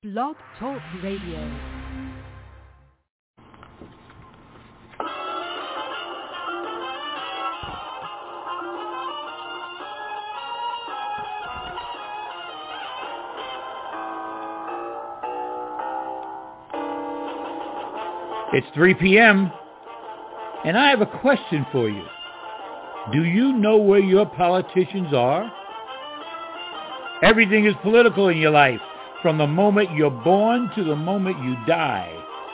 Blog Talk Radio. It's 3 p.m., and I have a question for you. Do you know where your politicians are? Everything is political in your life, from the moment you're born to the moment you die.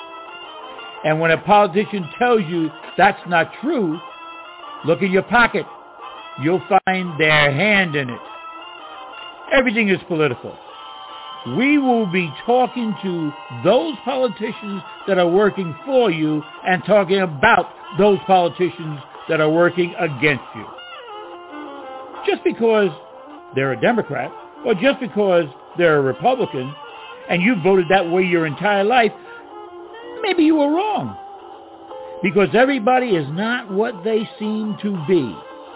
And when a politician tells you that's not true, look in your pocket. You'll find their hand in it. Everything is political. We will be talking to those politicians that are working for you and talking about those politicians that are working against you. Just because they're a Democrat or just because they're a Republican and you voted that way your entire life, maybe you were wrong. Because everybody is not what they seem to be.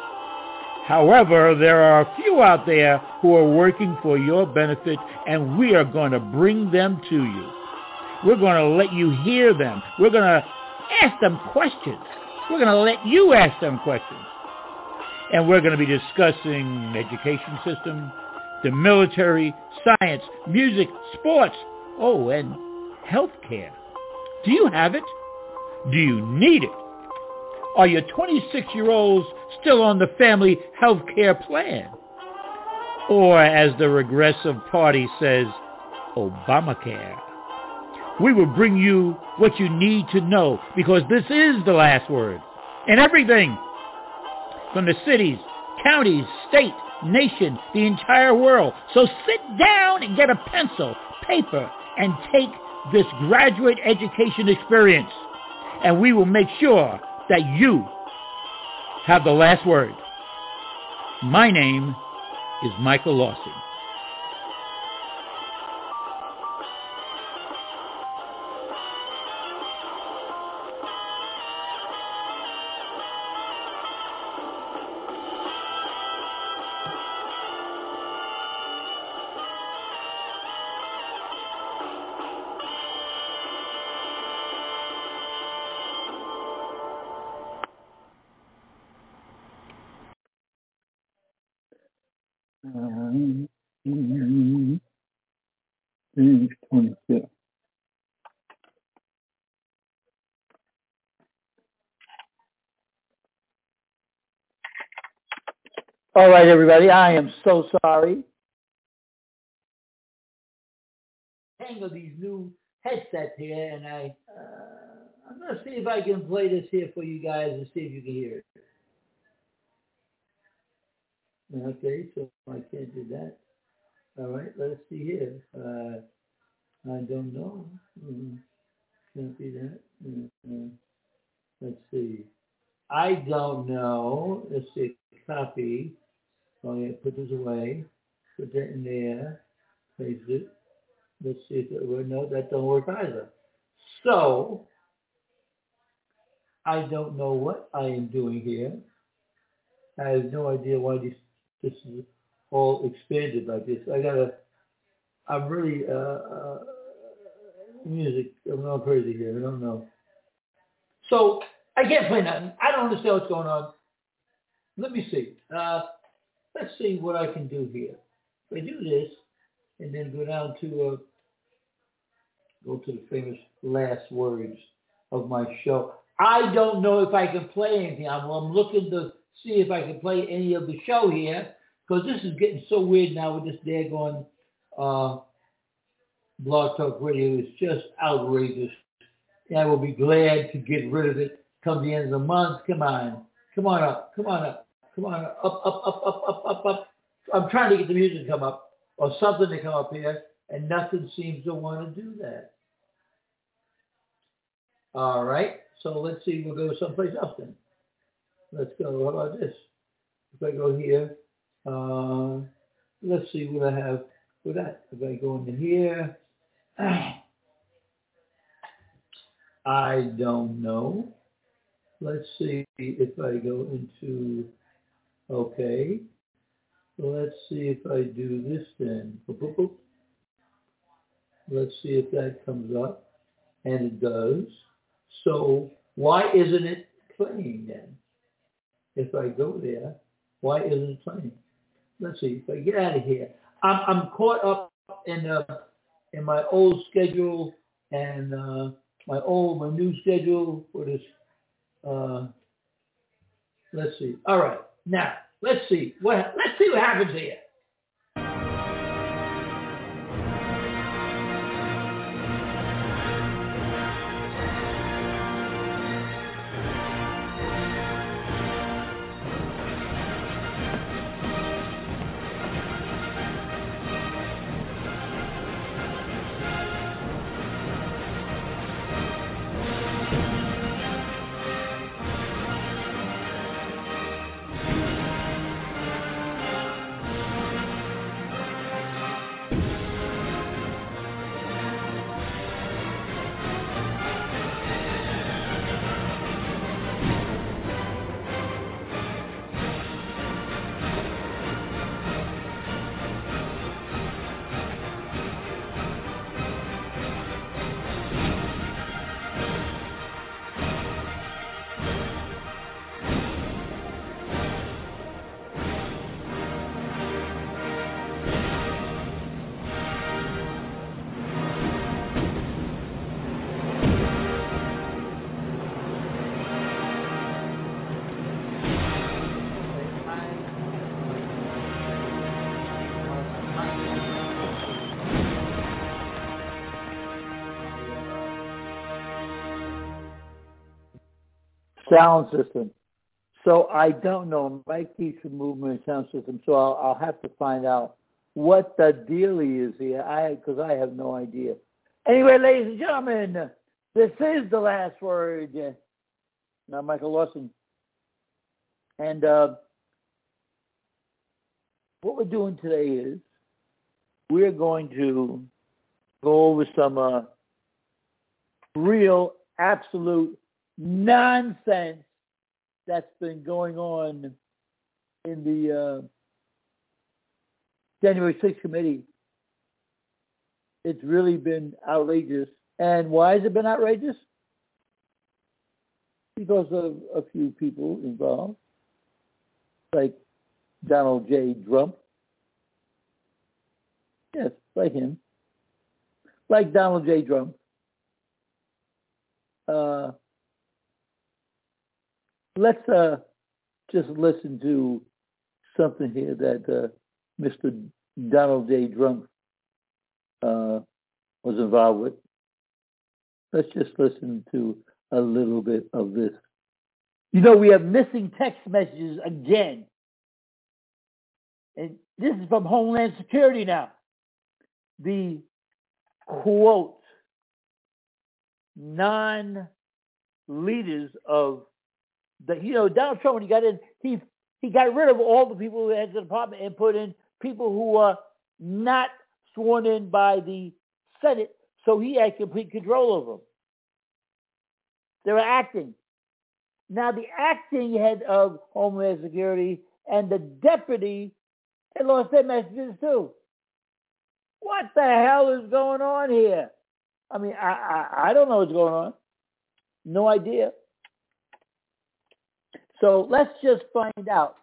However, there are a few out there who are working for your benefit, and we are going to bring them to you. We're going to let you hear them. We're going to ask them questions. We're going to let you ask them questions. And we're going to be discussing education system, the military, science, music, sports, and healthcare. Do you have it? Do you need it? Are your 26-year-olds still on the family health care plan? Or, as the Regressive Party says, Obamacare? We will bring you what you need to know, because this is the last word. And everything from the cities, counties, state, nation, the entire world. So sit down and get a pencil, paper, and take this graduate education experience. And we will make sure that you have the last word. My name is Michael Lawson. All right, everybody, I am so sorry. Tangle these new headsets here, and I'm going to see if I can play this here for you guys and see if you can hear it. Okay, so I can't do that. All right, let's see here. I don't know. Can't be that. Let's see. I don't know. Let's see. Copy. Oh, yeah, put this away. Put that in there. Paste it. Let's see if it works. No, that don't work either. So, I don't know what I am doing here. I have no idea why this is all expanded like this. I'm really, music, I'm going crazy here. I don't know. So, I can't play nothing. I don't understand what's going on. Let me see. Let's see what I can do here. If I do this, and then go down to the famous last words of my show. I don't know if I can play anything. I'm looking to see if I can play any of the show here, because this is getting so weird now with this daggone Blog Talk Radio. It's just outrageous. And I will be glad to get rid of it come the end of the month. Come on up. Up. I'm trying to get the music to come up or something to come up here, and nothing seems to want to do that. All right, so let's see. We'll go someplace else then. Let's go. How about this? If I go here, let's see what I have for that. If I go into here, I don't know. Let's see if I go into, okay. Let's see if I do this then. Boop, boop, boop. Let's see if that comes up. And it does. So why isn't it playing then? If I go there, why isn't it playing? Let's see. If I get out of here, I'm caught up in my old schedule and my new schedule for this. Let's see. All right. Now let's see what happens here. Sound system. So I don't know. Mike keeps removing the sound system, so I'll have to find out what the dealie is here. Because I have no idea. Anyway, ladies and gentlemen, this is The Last Word. Now, Michael Lawson. And what we're doing today is we're going to go over some real, absolute nonsense that's been going on in the January 6th committee. It's really been outrageous. And why has it been outrageous? Because of a few people involved, like Donald J. Trump. Yes, like him. Like Donald J. Trump. Let's just listen to something here that Mr. Donald J. Trump was involved with. Let's just listen to a little bit of this. You know, we have missing text messages again. And this is from Homeland Security now. The quote, non-leaders of Donald Trump, when he got in, he got rid of all the people who had the department and put in people who were not sworn in by the Senate, so he had complete control over them. They were acting. Now, the acting head of Homeland Security and the deputy had lost their messages too. What the hell is going on here? I mean, I don't know what's going on. No idea. So let's just find out.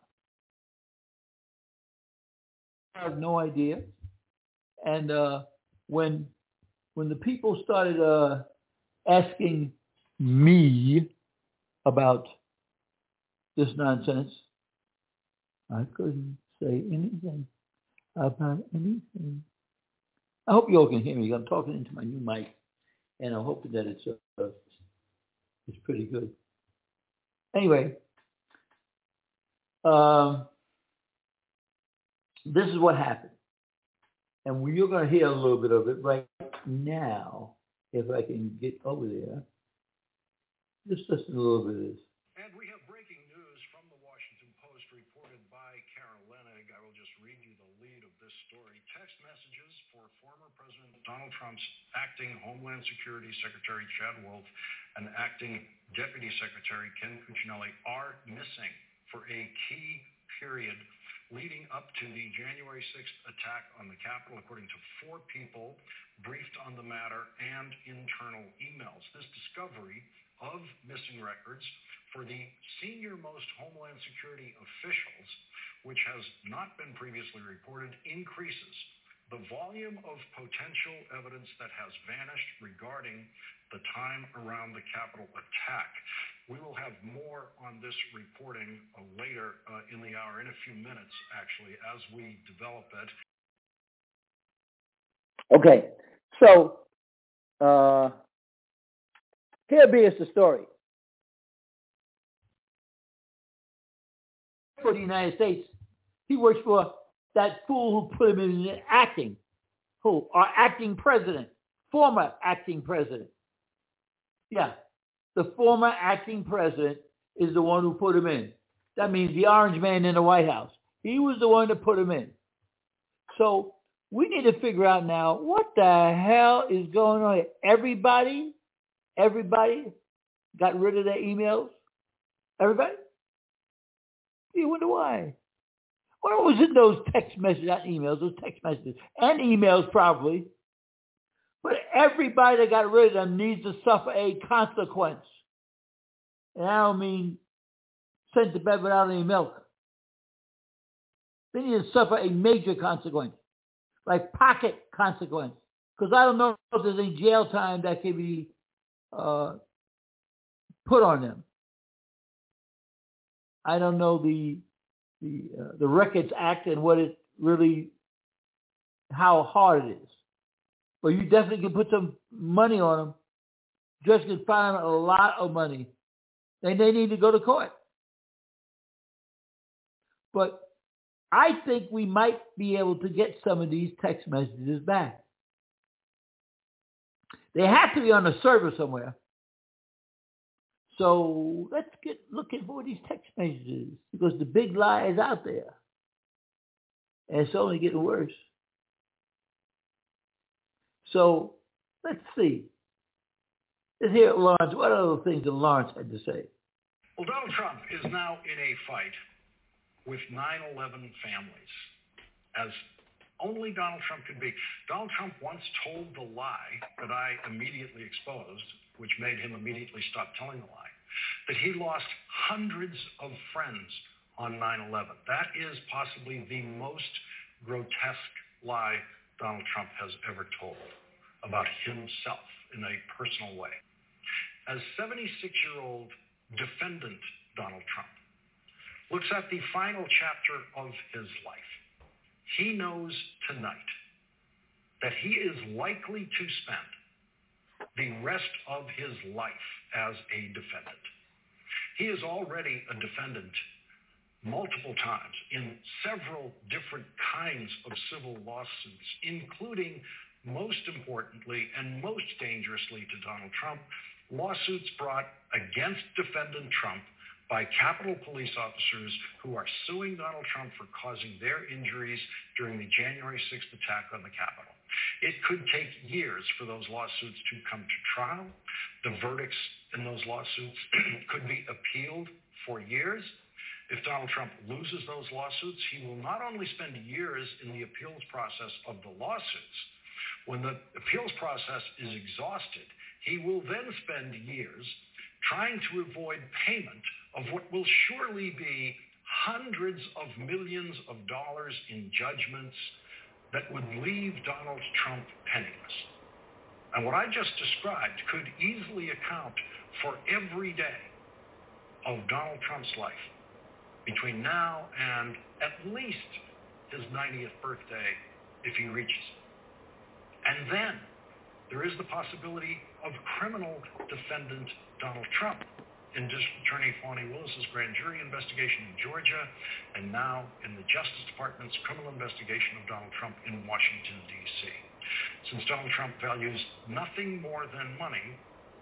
I have no idea. And when the people started asking me about this nonsense, I couldn't say anything about anything. I hope you all can hear me. I'm talking into my new mic, and I'm hoping that it's pretty good. Anyway, this is what happened. And you're going to hear a little bit of it right now, if I can get over there. Just listen to a little bit of this. And we have breaking news from the Washington Post reported by Karen Lenig. I will just read you the lead of this story. Text messages for former President Donald Trump's acting Homeland Security Secretary Chad Wolf and acting Deputy Secretary Ken Cuccinelli are missing for a key period leading up to the January 6th attack on the Capitol, according to 4 people briefed on the matter and internal emails. This discovery of missing records for the senior-most Homeland Security officials, which has not been previously reported, increases the volume of potential evidence that has vanished regarding the time around the Capitol attack. We will have more on this reporting later in the hour, in a few minutes, actually, as we develop it. Okay, so here is the story. For the United States, he works for that fool who put him in acting. Who? Our acting president, former acting president. Yeah, the former acting president is the one who put him in. That means the orange man in the White House. He was the one that put him in. So we need to figure out now what the hell is going on here. Everybody got rid of their emails. Everybody? You wonder why. What was in those text messages, not emails, those text messages, and emails probably. But everybody that got rid of them needs to suffer a consequence. And I don't mean sent to bed without any milk. They need to suffer a major consequence, like pocket consequence. Because I don't know if there's any jail time that can be put on them. I don't know the Records Act and what it really, how hard it is. But you definitely can put some money on them. Judge can fine them a lot of money. And they need to go to court. But I think we might be able to get some of these text messages back. They have to be on a server somewhere. So let's get looking for these text messages because the big lie is out there. And it's only getting worse. So let's see. Let's hear Lawrence. What are the things that Lawrence had to say? Well, Donald Trump is now in a fight with 9/11 families, as only Donald Trump could be. Donald Trump once told the lie that I immediately exposed, which made him immediately stop telling the lie, that he lost hundreds of friends on 9/11. That is possibly the most grotesque lie Donald Trump has ever told about himself in a personal way. As 76-year-old defendant Donald Trump looks at the final chapter of his life, he knows tonight that he is likely to spend the rest of his life as a defendant. He is already a defendant multiple times in several different kinds of civil lawsuits, including, most importantly and most dangerously to Donald Trump, lawsuits brought against defendant Trump by Capitol Police officers who are suing Donald Trump for causing their injuries during the January 6th attack on the Capitol. It could take years for those lawsuits to come to trial. The verdicts in those lawsuits could be appealed for years. If Donald Trump loses those lawsuits, he will not only spend years in the appeals process of the lawsuits. When the appeals process is exhausted, he will then spend years trying to avoid payment of what will surely be hundreds of millions of dollars in judgments that would leave Donald Trump penniless. And what I just described could easily account for every day of Donald Trump's life between now and at least his 90th birthday, if he reaches it. And then there is the possibility of criminal defendant Donald Trump in District Attorney Fani Willis's grand jury investigation in Georgia, and now in the Justice Department's criminal investigation of Donald Trump in Washington, D.C. Since Donald Trump values nothing more than money,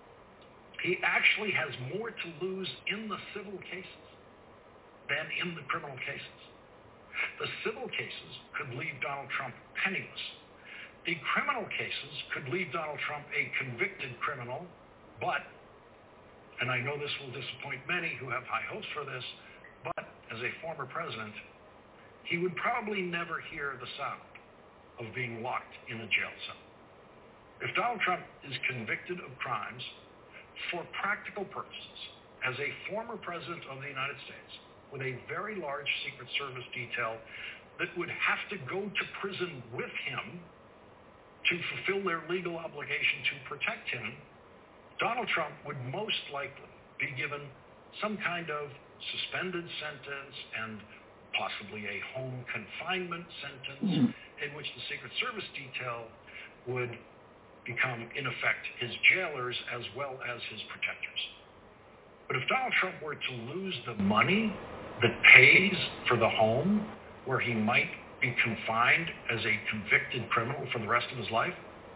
he actually has more to lose in the civil cases than in the criminal cases. The civil cases could leave Donald Trump penniless. The criminal cases could leave Donald Trump a convicted criminal, but, and I know this will disappoint many who have high hopes for this, but as a former president, he would probably never hear the sound of being locked in a jail cell. If Donald Trump is convicted of crimes, for practical purposes, as a former president of the United States, with a very large Secret Service detail that would have to go to prison with him to fulfill their legal obligation to protect him, Donald Trump would most likely be given some kind of suspended sentence and possibly a home confinement sentence in which the Secret Service detail would become, in effect, his jailers as well as his protectors. But if Donald Trump were to lose the money that pays for the home where he might be confined as a convicted criminal for the rest of his life,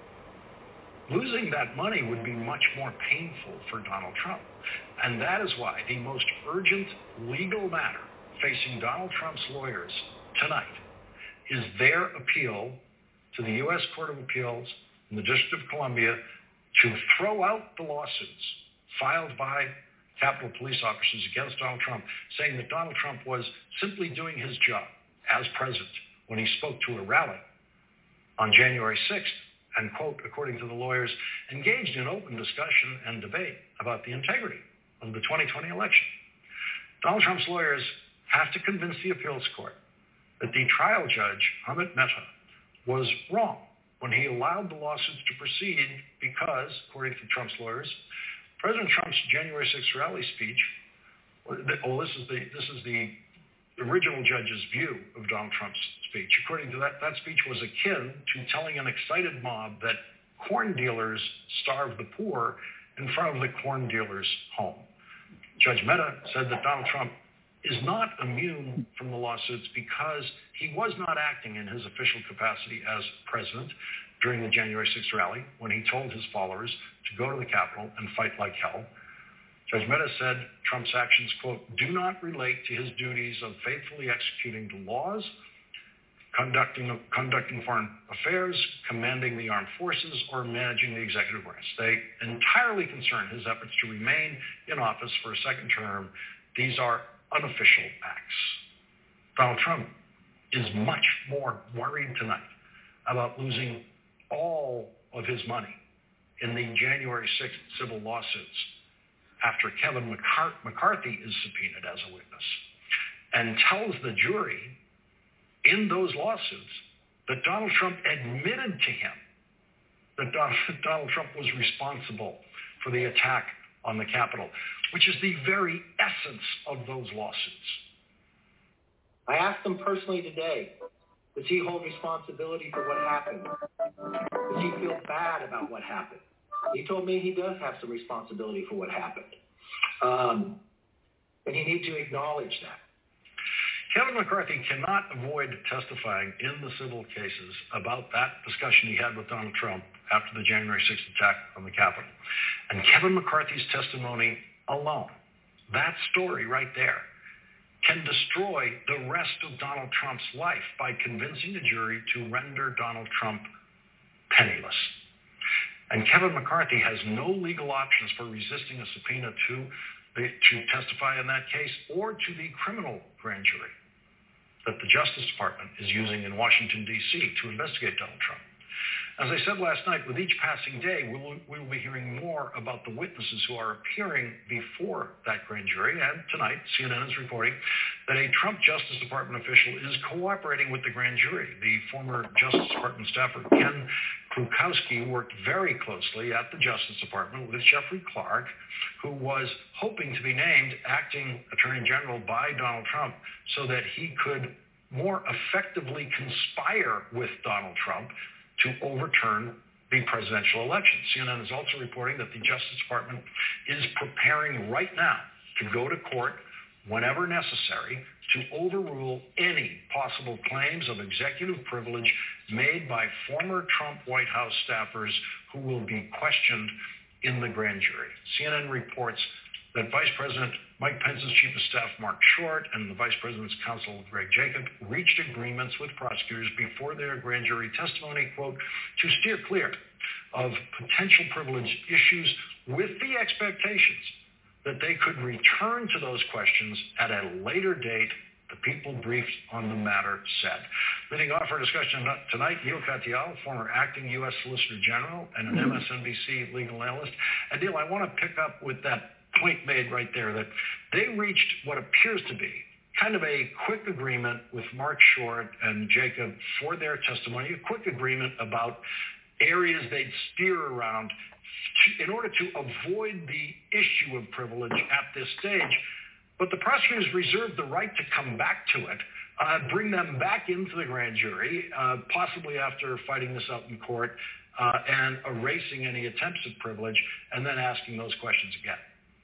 losing that money would be much more painful for Donald Trump. And that is why the most urgent legal matter facing Donald Trump's lawyers tonight is their appeal to the U.S. Court of Appeals in the District of Columbia to throw out the lawsuits filed by Capitol Police officers against Donald Trump, saying that Donald Trump was simply doing his job as president when he spoke to a rally on January 6th and, quote, according to the lawyers, engaged in open discussion and debate about the integrity of the 2020 election. Donald Trump's lawyers have to convince the appeals court that the trial judge, Amit Mehta, was wrong when he allowed the lawsuits to proceed because, according to Trump's lawyers, President Trump's January 6th rally speech, this is the original judge's view of Donald Trump's speech. According to that speech was akin to telling an excited mob that corn dealers starve the poor in front of the corn dealer's home. Judge Mehta said that Donald Trump is not immune from the lawsuits because he was not acting in his official capacity as president during the January 6th rally when he told his followers to go to the Capitol and fight like hell. Judge Mehta said Trump's actions, quote, do not relate to his duties of faithfully executing the laws, conducting foreign affairs, commanding the armed forces, or managing the executive branch. They entirely concern his efforts to remain in office for a second term. These are unofficial acts. Donald Trump is much more worried tonight about losing all of his money in the January 6th civil lawsuits after Kevin McCarthy is subpoenaed as a witness and tells the jury in those lawsuits that Donald Trump admitted to him that Donald Trump was responsible for the attack on the Capitol, which is the very essence of those lawsuits. I asked him personally today, does he hold responsibility for what happened? Does he feel bad about what happened? He told me he does have some responsibility for what happened. And you need to acknowledge that. Kevin McCarthy cannot avoid testifying in the civil cases about that discussion he had with Donald Trump after the January 6th attack on the Capitol. And Kevin McCarthy's testimony alone, that story right there, can destroy the rest of Donald Trump's life by convincing the jury to render Donald Trump penniless. And Kevin McCarthy has no legal options for resisting a subpoena to testify in that case or to the criminal grand jury that the Justice Department is using in Washington, D.C. to investigate Donald Trump. As I said last night, with each passing day, we will be hearing more about the witnesses who are appearing before that grand jury. And tonight, CNN is reporting that a Trump Justice Department official is cooperating with the grand jury. The former Justice Department staffer, Ken Krukowski, worked very closely at the Justice Department with Jeffrey Clark, who was hoping to be named acting Attorney General by Donald Trump so that he could more effectively conspire with Donald Trump to overturn the presidential election. CNN is also reporting that the Justice Department is preparing right now to go to court whenever necessary to overrule any possible claims of executive privilege made by former Trump White House staffers who will be questioned in the grand jury. CNN reports that Vice President Mike Pence's Chief of Staff, Mark Short, and the Vice President's counsel, Greg Jacob, reached agreements with prosecutors before their grand jury testimony, quote, to steer clear of potential privilege issues with the expectations that they could return to those questions at a later date The people briefed on the matter said. Leading off our discussion tonight, Neil Katyal, former acting U.S. Solicitor General and an MSNBC legal analyst. And Neil, I want to pick up with that point made right there that they reached what appears to be kind of a quick agreement with Mark Short and Jacob for their testimony, a quick agreement about areas they'd steer around in order to avoid the issue of privilege at this stage. But the prosecutors reserved the right to come back to it, bring them back into the grand jury, possibly after fighting this out in court and erasing any attempts at privilege, and then asking those questions again.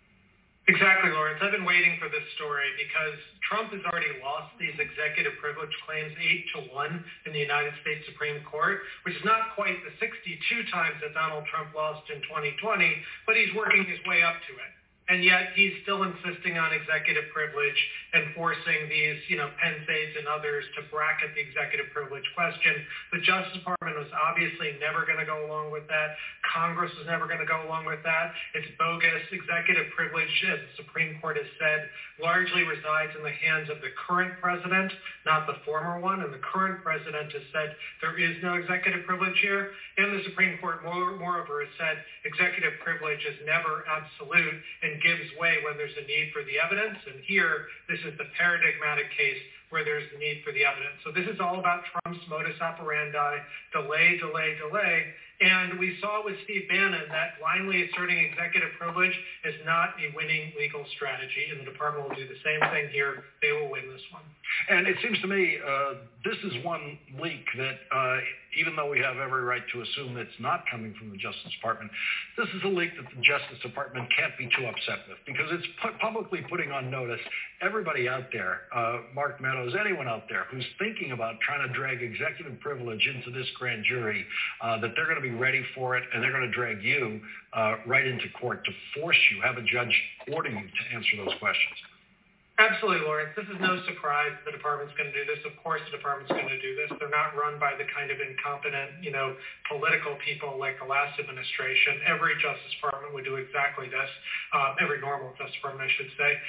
Exactly, Lawrence. I've been waiting for this story because Trump has already lost these executive privilege claims 8-1 in the United States Supreme Court, which is not quite the 62 times that Donald Trump lost in 2020, but he's working his way up to it. And yet he's still insisting on executive privilege and forcing these, Penn States and others to bracket the executive privilege question. The Justice Department was obviously never going to go along with that. Congress was never going to go along with that. It's bogus. Executive privilege, as the Supreme Court has said, largely resides in the hands of the current president, not the former one. And the current president has said there is no executive privilege here. And the Supreme Court, moreover, has said executive privilege is never absolute and gives way when there's a need for the evidence. And here, this is the paradigmatic case where there's the need for the evidence. So this is all about Trump's modus operandi, delay, delay, delay. And we saw with Steve Bannon that blindly asserting executive privilege is not a winning legal strategy, and the department will do the same thing here. They will win this one. And it seems to me this is one leak that, even though we have every right to assume it's not coming from the Justice Department, this is a leak that the Justice Department can't be too upset with because it's publicly putting on notice everybody out there, Mark Meadows, anyone out there who's thinking about trying to drag executive privilege into this grand jury, that they're going to be ready for it, and they're going to drag you right into court to force you, have a judge order you to answer those questions. Absolutely, Lawrence. This is no surprise the department's going to do this. Of course the department's going to do this. They're not run by the kind of incompetent, political people like the last administration. Every Justice Department would do exactly this. Every normal Justice Department, I should say.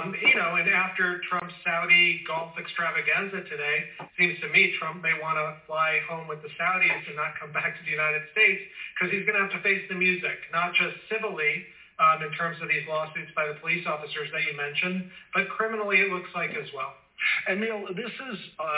And after Trump's Saudi Gulf extravaganza today, it seems to me Trump may want to fly home with the Saudis and not come back to the United States because he's going to have to face the music, not just civilly, in terms of these lawsuits by the police officers that you mentioned, but criminally it looks like as well. And Neil, this is,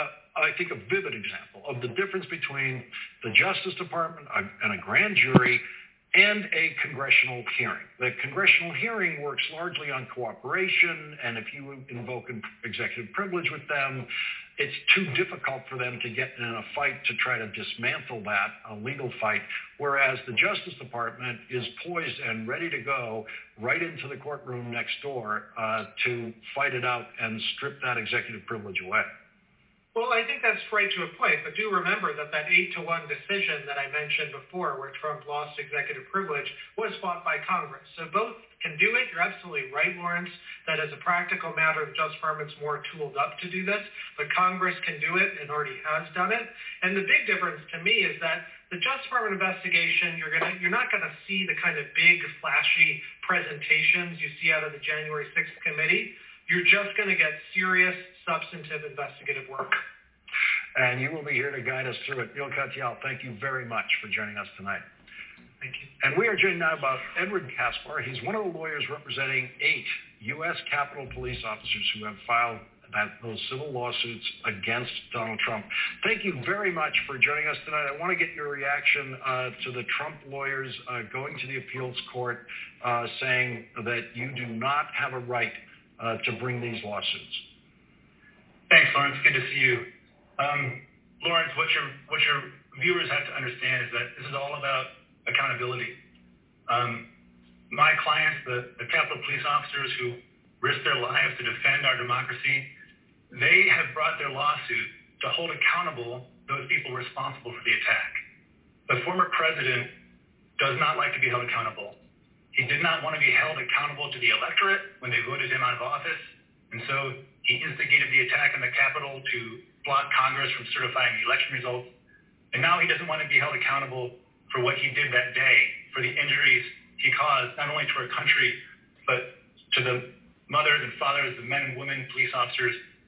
I think, a vivid example of the difference between the Justice Department and a grand jury and a congressional hearing. The congressional hearing works largely on cooperation, and if you invoke executive privilege with them, it's too difficult for them to get in a fight to try to dismantle that, a legal fight, whereas the Justice Department is poised and ready to go right into the courtroom next door to fight it out and strip that executive privilege away. Well, I think that's right to a point, but do remember that 8-1 decision that I mentioned before where Trump lost executive privilege was fought by Congress. So both can do it. You're absolutely right, Lawrence, that as a practical matter, the Justice Department's more tooled up to do this, but Congress can do it and already has done it. And the big difference to me is that the Justice Department investigation, you're not going to see the kind of big, flashy presentations you see out of the January 6th committee. You're just going to get serious, substantive investigative work. And you will be here to guide us through it. Neil Katyal, thank you very much for joining us tonight. Thank you. And we are joined now by Edward Kaspar. He's one of the lawyers representing 8 U.S. Capitol Police officers who have filed those civil lawsuits against Donald Trump. Thank you very much for joining us tonight. I want to get your reaction to the Trump lawyers going to the appeals court saying that you do not have a right to bring these lawsuits. Thanks, Lawrence. Good to see you. Lawrence, what your viewers have to understand is that this is all about accountability. My clients, the Capitol Police officers who risk their lives to defend our democracy, they have brought their lawsuit to hold accountable those people responsible for the attack. The former president does not like to be held accountable. He did not want to be held accountable to the electorate when they voted him out of office, and so he instigated the attack on the Capitol to block Congress from certifying the election results. And now he doesn't want to be held accountable for what he did that day, for the injuries he caused, not only to our country, but to the mothers and fathers, the men and women, police officers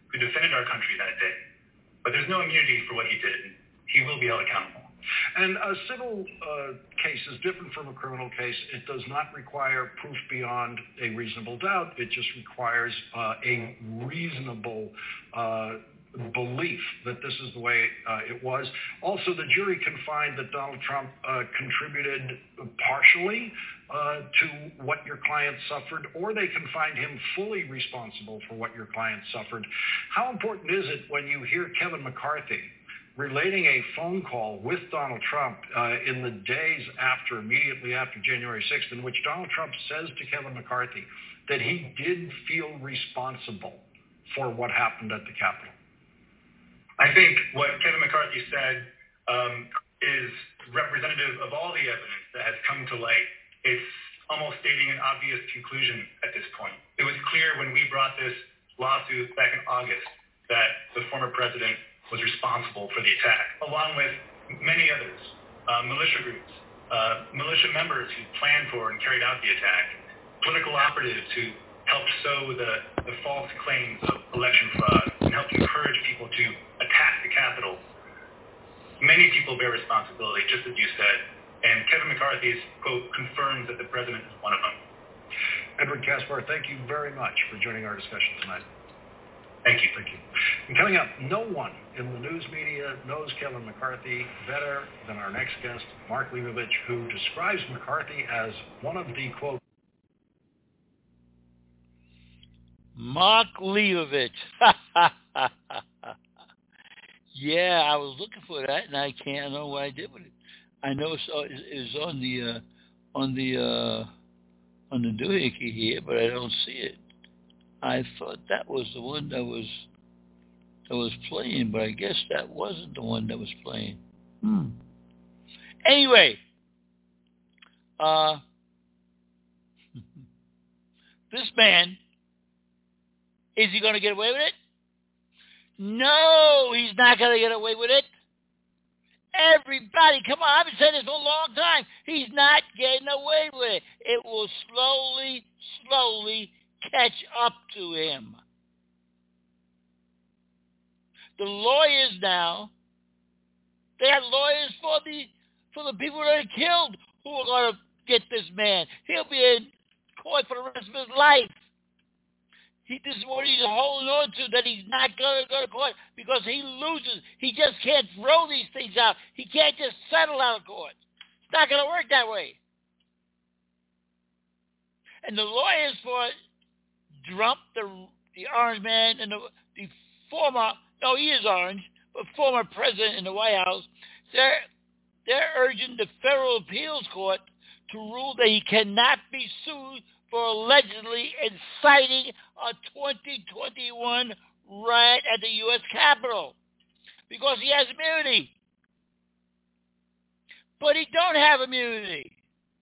who defended our country that day. But there's no immunity for what he did, and he will be held accountable. And a civil case is different from a criminal case. It does not require proof beyond a reasonable doubt. It just requires a reasonable belief that this is the way it was. Also, the jury can find that Donald Trump contributed partially to what your client suffered, or they can find him fully responsible for what your client suffered. How important is it when you hear Kevin McCarthy relating a phone call with Donald Trump in the days after, immediately after January 6th, in which Donald Trump says to Kevin McCarthy that he did feel responsible for what happened at the Capitol? I think what Kevin McCarthy said is representative of all the evidence that has come to light. It's almost stating an obvious conclusion at this point. It was clear when we brought this lawsuit back in August that the former president was responsible for the attack, along with many others, militia groups, militia members who planned for and carried out the attack, political operatives who helped sow the false claims of election fraud and helped encourage people to attack the Capitol. Many people bear responsibility, just as you said, and Kevin McCarthy's quote confirms that the president is one of them. Edward Caspar, thank you very much for joining our discussion tonight. Thank you. Thank you. And coming up, no one in the news media knows Kevin McCarthy better than our next guest, Mark Leibovich, who describes McCarthy as one of the, quote, Mark Leibovich. Yeah, I was looking for that, and I can't know what I did with it. I know it's on the doohickey here, but I don't see it. I thought that was the one that was playing, but I guess that wasn't the one that was playing. Anyway, this man, is he going to get away with it? No, he's not going to get away with it. Everybody, come on, I've been saying this for a long time. He's not getting away with it. It will slowly catch up to him. The lawyers now, they have lawyers for the people that are killed who are going to get this man. He'll be in court for the rest of his life. This is what he's holding on to, that he's not going to go to court because he loses. He just can't throw these things out. He can't just settle out of court. It's not going to work that way. And the lawyers for Trump, the orange man, and the former, no, he is orange, but former president in the White House, they're urging the Federal Appeals Court to rule that he cannot be sued for allegedly inciting a 2021 riot at the U.S. Capitol because he has immunity. But he don't have immunity.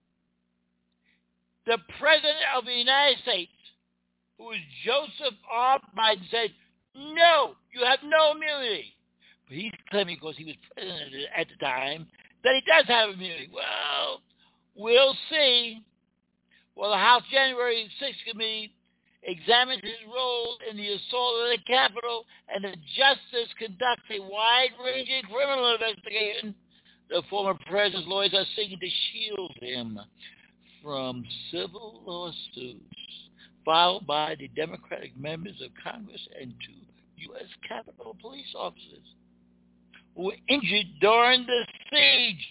The President of the United States, who is Joseph R. Biden, said, no, you have no immunity. But he's claiming because he was president at the time that he does have immunity. Well, we'll see. Well, the House January 6th Committee examined his role in the assault of the Capitol, and the justice conducts a wide-ranging criminal investigation. The former president's lawyers are seeking to shield him from civil lawsuits filed by the Democratic members of Congress and two U.S. Capitol police officers who were injured during the siege.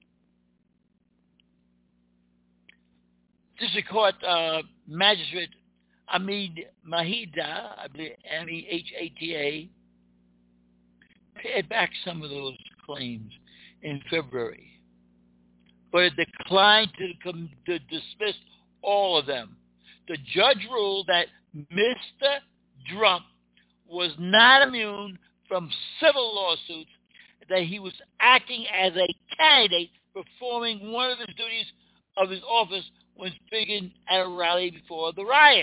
District Court Magistrate Ahmed Mahida, I believe M-E-H-A-T-A, pared back some of those claims in February, but it declined to dismiss all of them. The judge ruled that Mr. Trump was not immune from civil lawsuits, that he was acting as a candidate performing one of his duties of his office when speaking at a rally before the riot.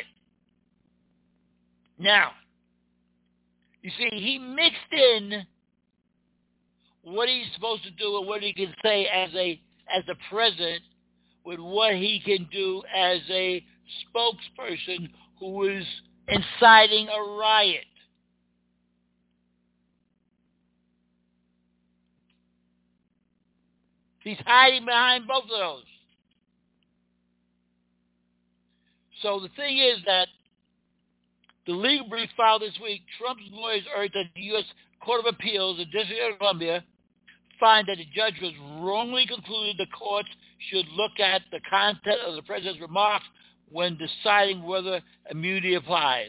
Now, you see, he mixed in what he's supposed to do and what he can say as the president with what he can do as a spokesperson who is inciting a riot. He's hiding behind both of those. So the thing is that the legal brief filed this week, Trump's lawyers urged that the U.S. Court of Appeals, the District of Columbia, find that the judge was wrongly concluded the courts should look at the content of the president's remarks when deciding whether immunity applies.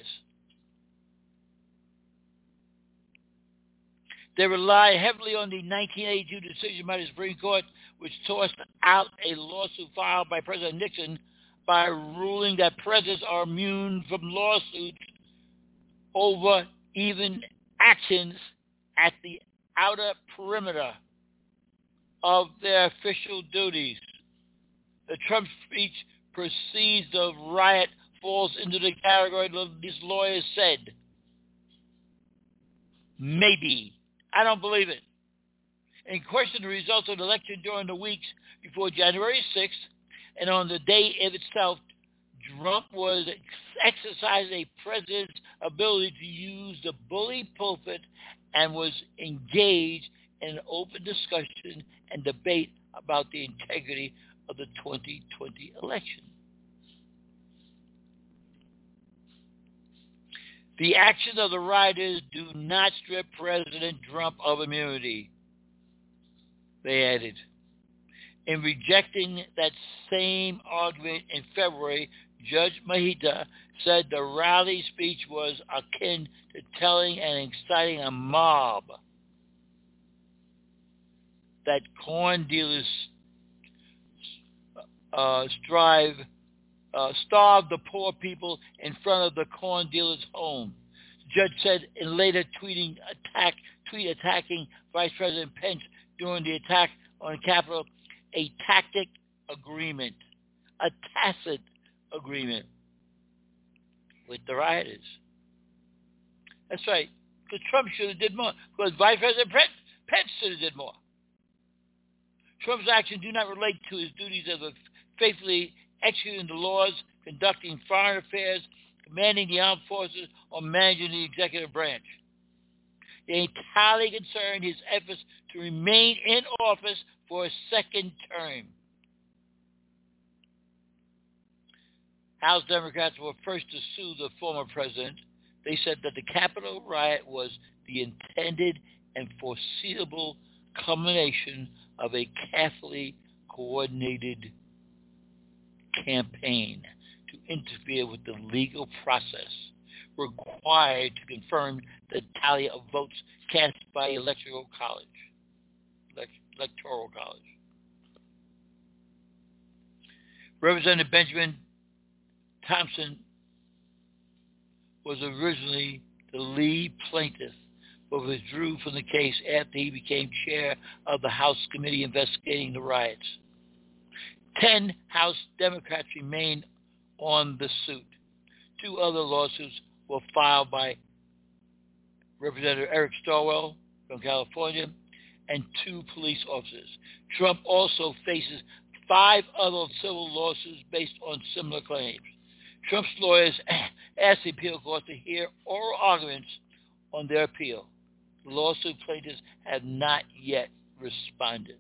They rely heavily on the 1982 decision by the Supreme Court, which tossed out a lawsuit filed by President Nixon by ruling that presidents are immune from lawsuits over even actions at the outer perimeter of their official duties. The Trump speech precedes the riot falls into the category these lawyers said. Maybe. I don't believe it. In question the results of the election during the weeks before January 6th and on the day of itself, Trump was exercising a president's ability to use the bully pulpit and was engaged in an open discussion and debate about the integrity of the 2020 election. The actions of the rioters do not strip President Trump of immunity, they added. In rejecting that same argument in February, Judge Mahita said the rally speech was akin to telling and exciting a mob that corn dealers starve the poor people in front of the corn dealer's home. The judge said in later tweet attacking Vice President Pence during the attack on the Capitol, a tacit agreement with the rioters. That's right. Because Trump should have did more. Because Vice President Pence should have did more. Trump's actions do not relate to his duties as a faithfully executing the laws, conducting foreign affairs, commanding the armed forces, or managing the executive branch. They entirely concern his efforts to remain in office for a second term. House Democrats were first to sue the former president. They said that the Capitol riot was the intended and foreseeable culmination of a carefully coordinated campaign to interfere with the legal process required to confirm the tally of votes cast by Electoral College. Representative Benjamin Thompson was originally the lead plaintiff, but withdrew from the case after he became chair of the House committee investigating the riots. 10 House Democrats remain on the suit. 2 other lawsuits were filed by Representative Eric Swalwell from California and 2 police officers. Trump also faces 5 other civil lawsuits based on similar claims. Trump's lawyers asked the appeal court to hear oral arguments on their appeal. The lawsuit plaintiffs have not yet responded.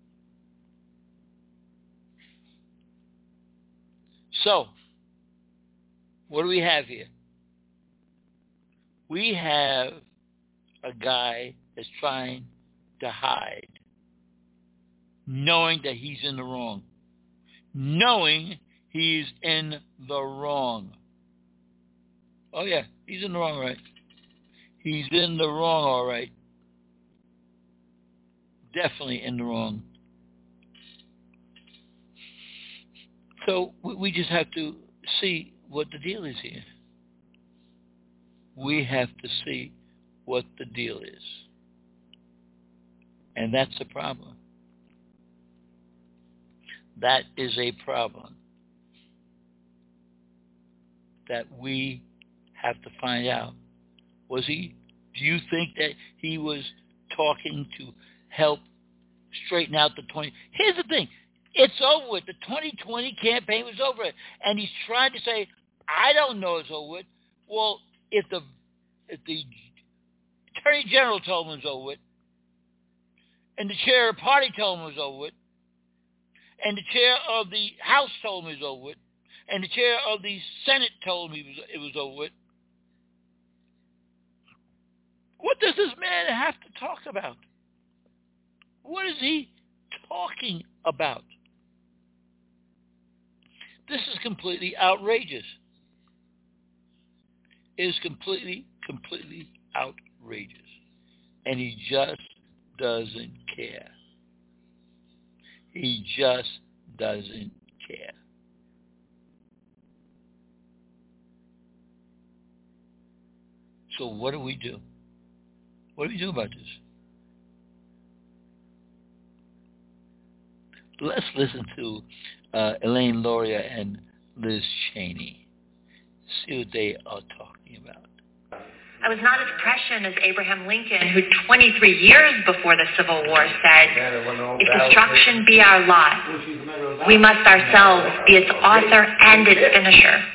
So, what do we have here? We have a guy that's trying to hide, knowing that he's in the wrong. Knowing he's in the wrong. Oh, yeah, he's in the wrong, right? He's in the wrong, all right. Definitely in the wrong. So we just have to see what the deal is here. We have to see what the deal is. And that's a problem. That is a problem that we have to find out. Do you think that he was talking to help straighten out the 20? Here's the thing. It's over with. The 2020 campaign was over. And he's trying to say, I don't know it's over with. Well, if the Attorney General told him it was over with, and the chair of the party told him it was over with, and the chair of the House told me it was over with, and the chair of the Senate told me it was over with. What does this man have to talk about? What is he talking about? This is completely outrageous. It is completely outrageous. And he just doesn't care. He just doesn't care. So what do we do? What do we do about this? Let's listen to Elaine Luria and Liz Cheney. See what they are talking about. I was not as prescient as Abraham Lincoln, who 23 years before the Civil War said, "If destruction be our lot, we must ourselves be its author and its finisher."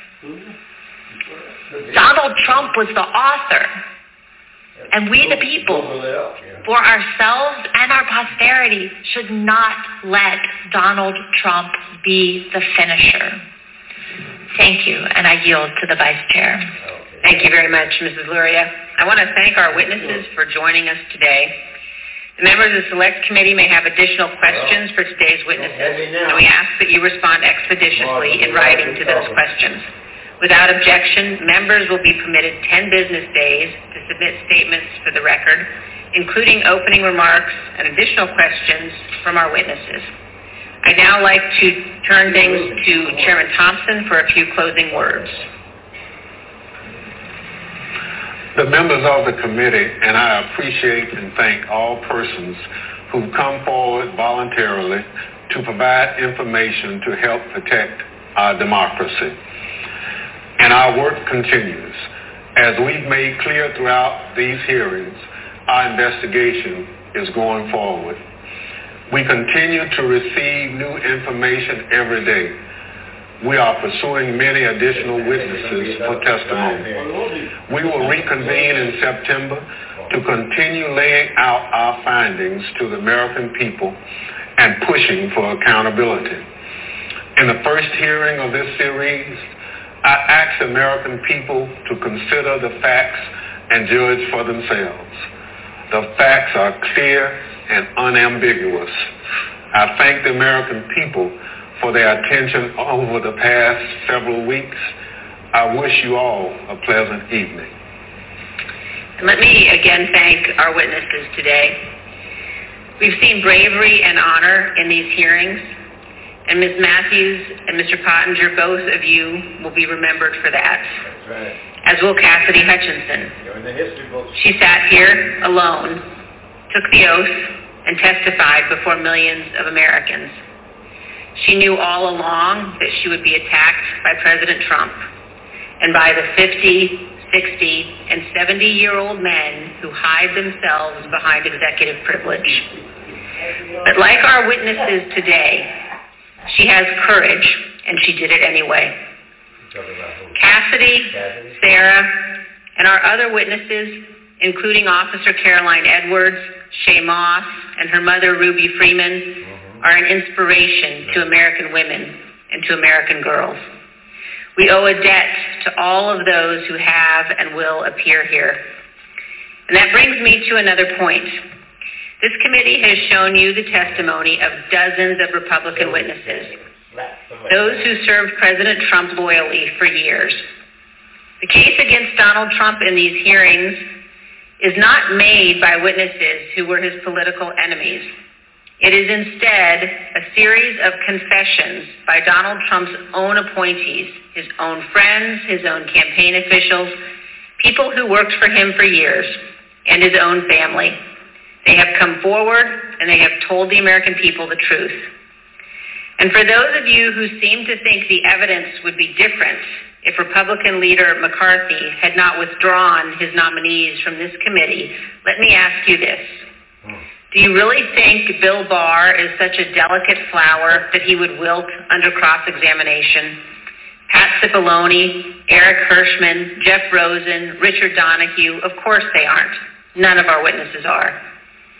Donald Trump was the author, and we the people, for ourselves and our posterity, should not let Donald Trump be the finisher. Thank you, and I yield to the Vice Chair. Thank you very much, Mrs. Luria. I want to thank our witnesses for joining us today. The members of the Select Committee may have additional questions for today's witnesses, and we ask that you respond expeditiously in writing to those questions. Without objection, members will be permitted 10 business days to submit statements for the record, including opening remarks and additional questions from our witnesses. I'd now like to turn things to Chairman Thompson for a few closing words. The members of the committee, and I appreciate and thank all persons who've come forward voluntarily to provide information to help protect our democracy. And our work continues. As we've made clear throughout these hearings, our investigation is going forward. We continue to receive new information every day. We are pursuing many additional witnesses for testimony. We will reconvene in September to continue laying out our findings to the American people and pushing for accountability. In the first hearing of this series, I asked American people to consider the facts and judge for themselves. The facts are clear and unambiguous. I thank the American people for their attention over the past several weeks. I wish you all a pleasant evening. And let me again thank our witnesses today. We've seen bravery and honor in these hearings, and Ms. Matthews and Mr. Pottinger, both of you will be remembered for that. That's right. As will Cassidy Hutchinson. You're in the history books. She sat here alone, took the oath, and testified before millions of Americans. She knew all along that she would be attacked by President Trump and by the 50, 60, and 70-year-old men who hide themselves behind executive privilege. But like our witnesses today, she has courage, and she did it anyway. Cassidy, Sarah, and our other witnesses, including Officer Caroline Edwards, Shay Moss, and her mother, Ruby Freeman, are an inspiration to American women and to American girls. We owe a debt to all of those who have and will appear here. And that brings me to another point. This committee has shown you the testimony of dozens of Republican witnesses, those who served President Trump loyally for years. The case against Donald Trump in these hearings is not made by witnesses who were his political enemies. It is instead a series of confessions by Donald Trump's own appointees, his own friends, his own campaign officials, people who worked for him for years, and his own family. They have come forward and they have told the American people the truth. And for those of you who seem to think the evidence would be different if Republican leader McCarthy had not withdrawn his nominees from this committee, let me ask you this. Do you really think Bill Barr is such a delicate flower that he would wilt under cross-examination? Pat Cipollone, Eric Hirschman, Jeff Rosen, Richard Donahue, of course they aren't. None of our witnesses are.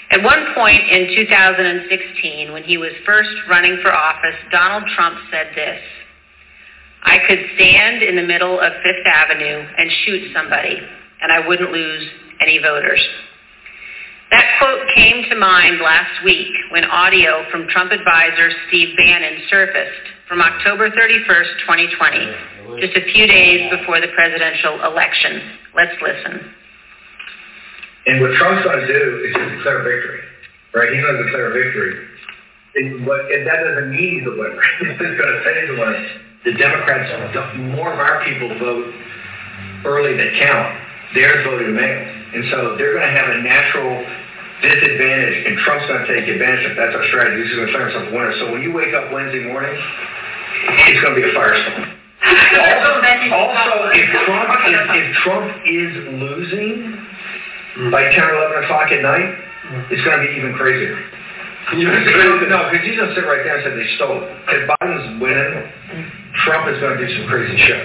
At one point in 2016, when he was first running for office, Donald Trump said this: "I could stand in the middle of Fifth Avenue and shoot somebody, and I wouldn't lose any voters." That quote came to mind last week when audio from Trump advisor Steve Bannon surfaced from October 31st, 2020, just a few days before the presidential election. Let's listen. And what Trump's going to do is just declare victory, right? He's going to declare victory. And that doesn't mean he's a winner. It's going to say he's a winner. The Democrats, more of our people vote early that count. Theirs voted mail. And so they're going to have a natural disadvantage, and Trump's going to take advantage of that. That's our strategy. He's going to declare himself a winner. So when you wake up Wednesday morning, it's going to be a firestorm. Also, if Trump is losing by 10 or 11 o'clock at night, it's going to be even crazier. No, because he's going to sit right there and say they stole it. If Biden's winning, Trump is going to do some crazy shit.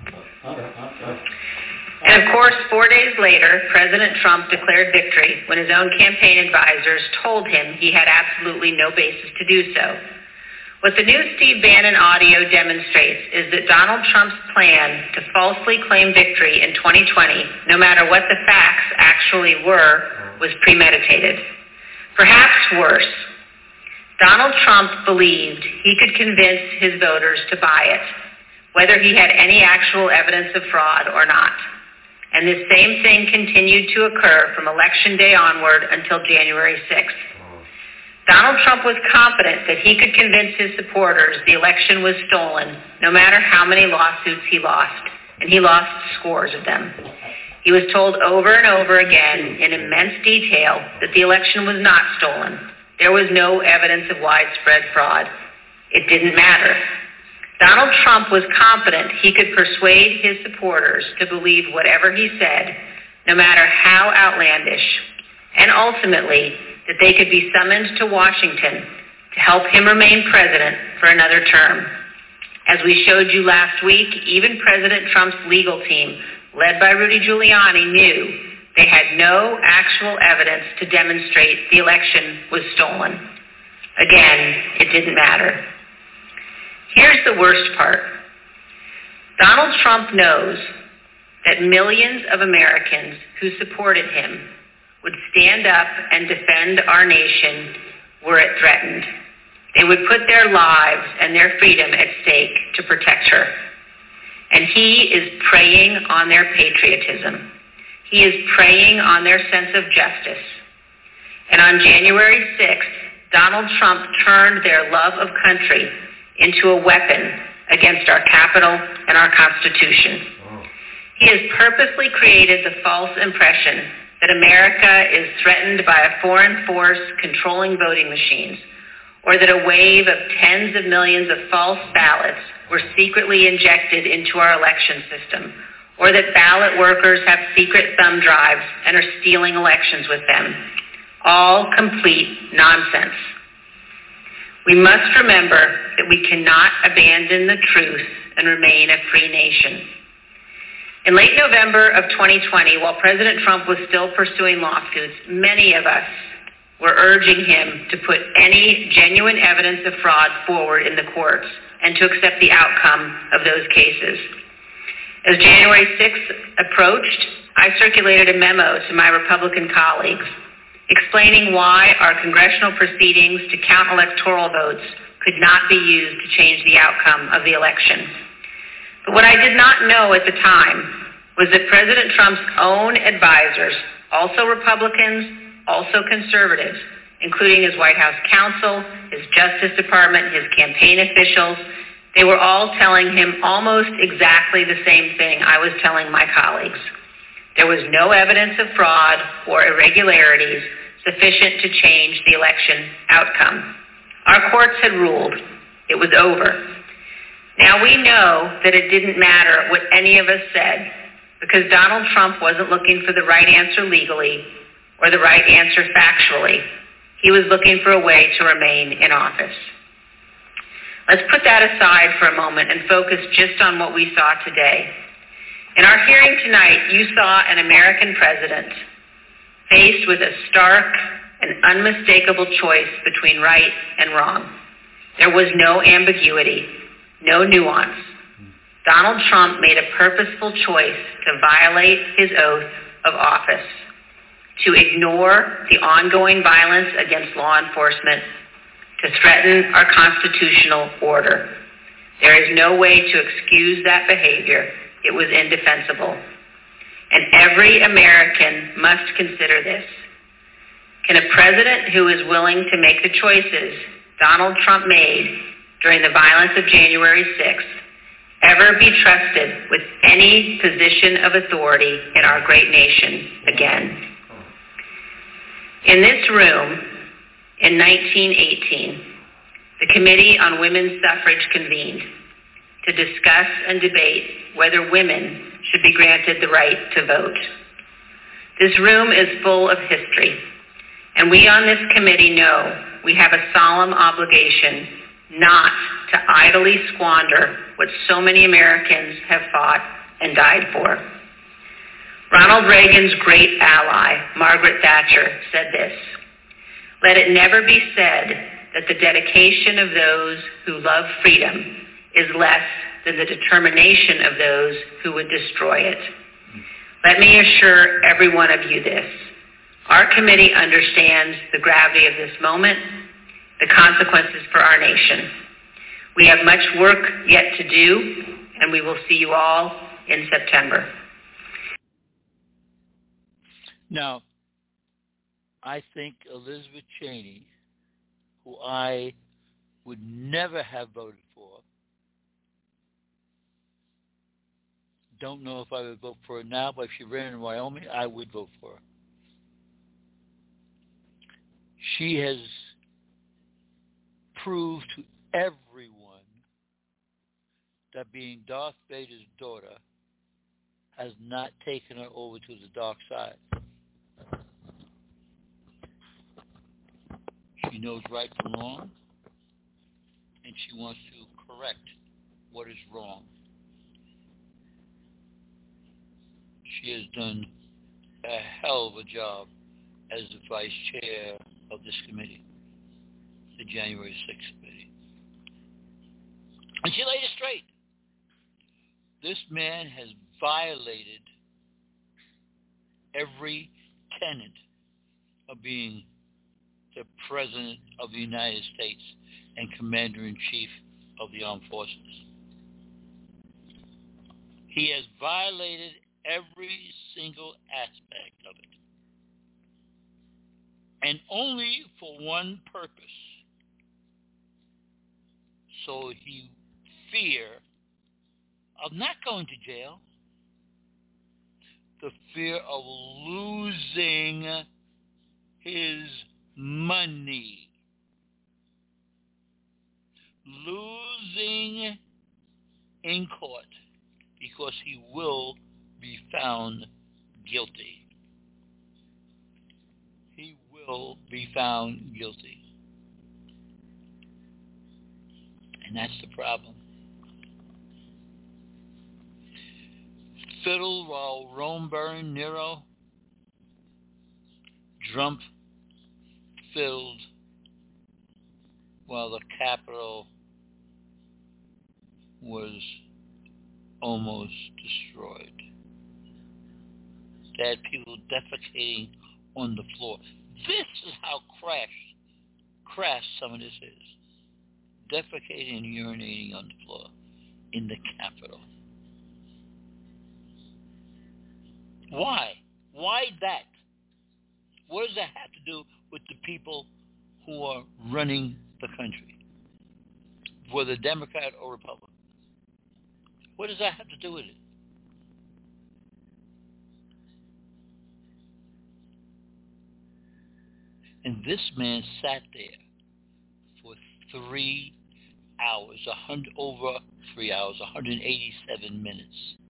And of course, 4 days later, President Trump declared victory when his own campaign advisors told him he had absolutely no basis to do so. What the new Steve Bannon audio demonstrates is that Donald Trump's plan to falsely claim victory in 2020, no matter what the facts actually were, was premeditated. Perhaps worse, Donald Trump believed he could convince his voters to buy it, whether he had any actual evidence of fraud or not. And this same thing continued to occur from Election Day onward until January 6th. Donald Trump was confident that he could convince his supporters the election was stolen, no matter how many lawsuits he lost, and he lost scores of them. He was told over and over again in immense detail that the election was not stolen. There was no evidence of widespread fraud. It didn't matter. Donald Trump was confident he could persuade his supporters to believe whatever he said, no matter how outlandish, and ultimately that they could be summoned to Washington to help him remain president for another term. As we showed you last week, even President Trump's legal team, led by Rudy Giuliani, knew they had no actual evidence to demonstrate the election was stolen. Again, it didn't matter. Here's the worst part. Donald Trump knows that millions of Americans who supported him would stand up and defend our nation were it threatened. They would put their lives and their freedom at stake to protect her. And he is preying on their patriotism. He is preying on their sense of justice. And on January 6th, Donald Trump turned their love of country into a weapon against our Capitol and our Constitution. He has purposely created the false impression that America is threatened by a foreign force controlling voting machines, or that a wave of tens of millions of false ballots were secretly injected into our election system, or that ballot workers have secret thumb drives and are stealing elections with them. All complete nonsense. We must remember that we cannot abandon the truth and remain a free nation. In late November of 2020, while President Trump was still pursuing lawsuits, many of us were urging him to put any genuine evidence of fraud forward in the courts and to accept the outcome of those cases. As January 6th approached, I circulated a memo to my Republican colleagues explaining why our congressional proceedings to count electoral votes could not be used to change the outcome of the election. But what I did not know at the time was that President Trump's own advisors, also Republicans, also conservatives, including his White House counsel, his Justice Department, his campaign officials, they were all telling him almost exactly the same thing I was telling my colleagues. There was no evidence of fraud or irregularities sufficient to change the election outcome. Our courts had ruled. It was over. Now we know that it didn't matter what any of us said because Donald Trump wasn't looking for the right answer legally or the right answer factually. He was looking for a way to remain in office. Let's put that aside for a moment and focus just on what we saw today. In our hearing tonight, you saw an American president faced with a stark an unmistakable choice between right and wrong. There was no ambiguity, no nuance. Donald Trump made a purposeful choice to violate his oath of office, to ignore the ongoing violence against law enforcement, to threaten our constitutional order. There is no way to excuse that behavior. It was indefensible. And every American must consider this. Can a president who is willing to make the choices Donald Trump made during the violence of January 6th ever be trusted with any position of authority in our great nation again? In this room, in 1918, the Committee on Women's Suffrage convened to discuss and debate whether women should be granted the right to vote. This room is full of history, and we on this committee know we have a solemn obligation not to idly squander what so many Americans have fought and died for. Ronald Reagan's great ally, Margaret Thatcher, said this: "Let it never be said that the dedication of those who love freedom is less than the determination of those who would destroy it." Let me assure every one of you this: our committee understands the gravity of this moment, the consequences for our nation. We have much work yet to do, and we will see you all in September. Now, I think Elizabeth Cheney, who I would never have voted for, don't know if I would vote for her now, but if she ran in Wyoming, I would vote for her. She has proved to everyone that being Darth Vader's daughter has not taken her over to the dark side. She knows right from wrong, and she wants to correct what is wrong. She has done a hell of a job as the vice chair of this committee, the January 6th committee. And she laid it straight. This man has violated every tenet of being the President of the United States and Commander-in-Chief of the Armed Forces. He has violated every single aspect of it. And only for one purpose. So he fear of not going to jail, the fear of losing his money. Losing in court because he will be found guilty. He will be found guilty. And that's the problem. Fiddle while Rome burned, Nero. Trump fiddled while the Capitol was almost destroyed. They had people defecating on the floor. This is how crass some of this is. Defecating and urinating on the floor in the Capitol. Why? Why that? What does that have to do with the people who are running the country? Whether Democrat or Republican? What does that have to do with it? And this man sat there for 3 hours, over 3 hours, 187 minutes.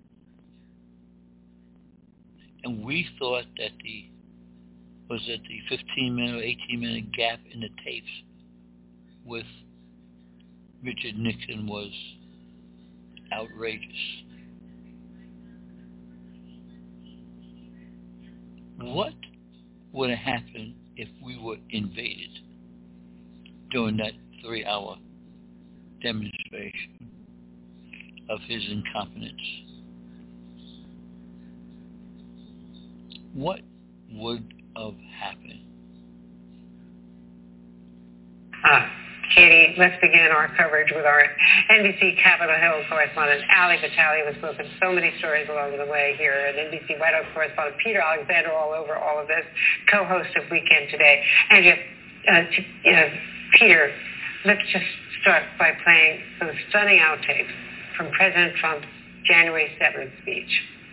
And we thought that the 15-minute or 18-minute gap in the tapes with Richard Nixon was outrageous. What would have happened if we were invaded during that 3-hour demonstration of his incompetence? What would have happened? Katie, let's begin our coverage with our NBC Capitol Hill correspondent, Ali Vitale, who has spoken so many stories along the way here, and NBC White House correspondent Peter Alexander all over all of this, co-host of Weekend Today. And Peter, let's just start by playing those stunning outtakes from President Trump's January 7th speech.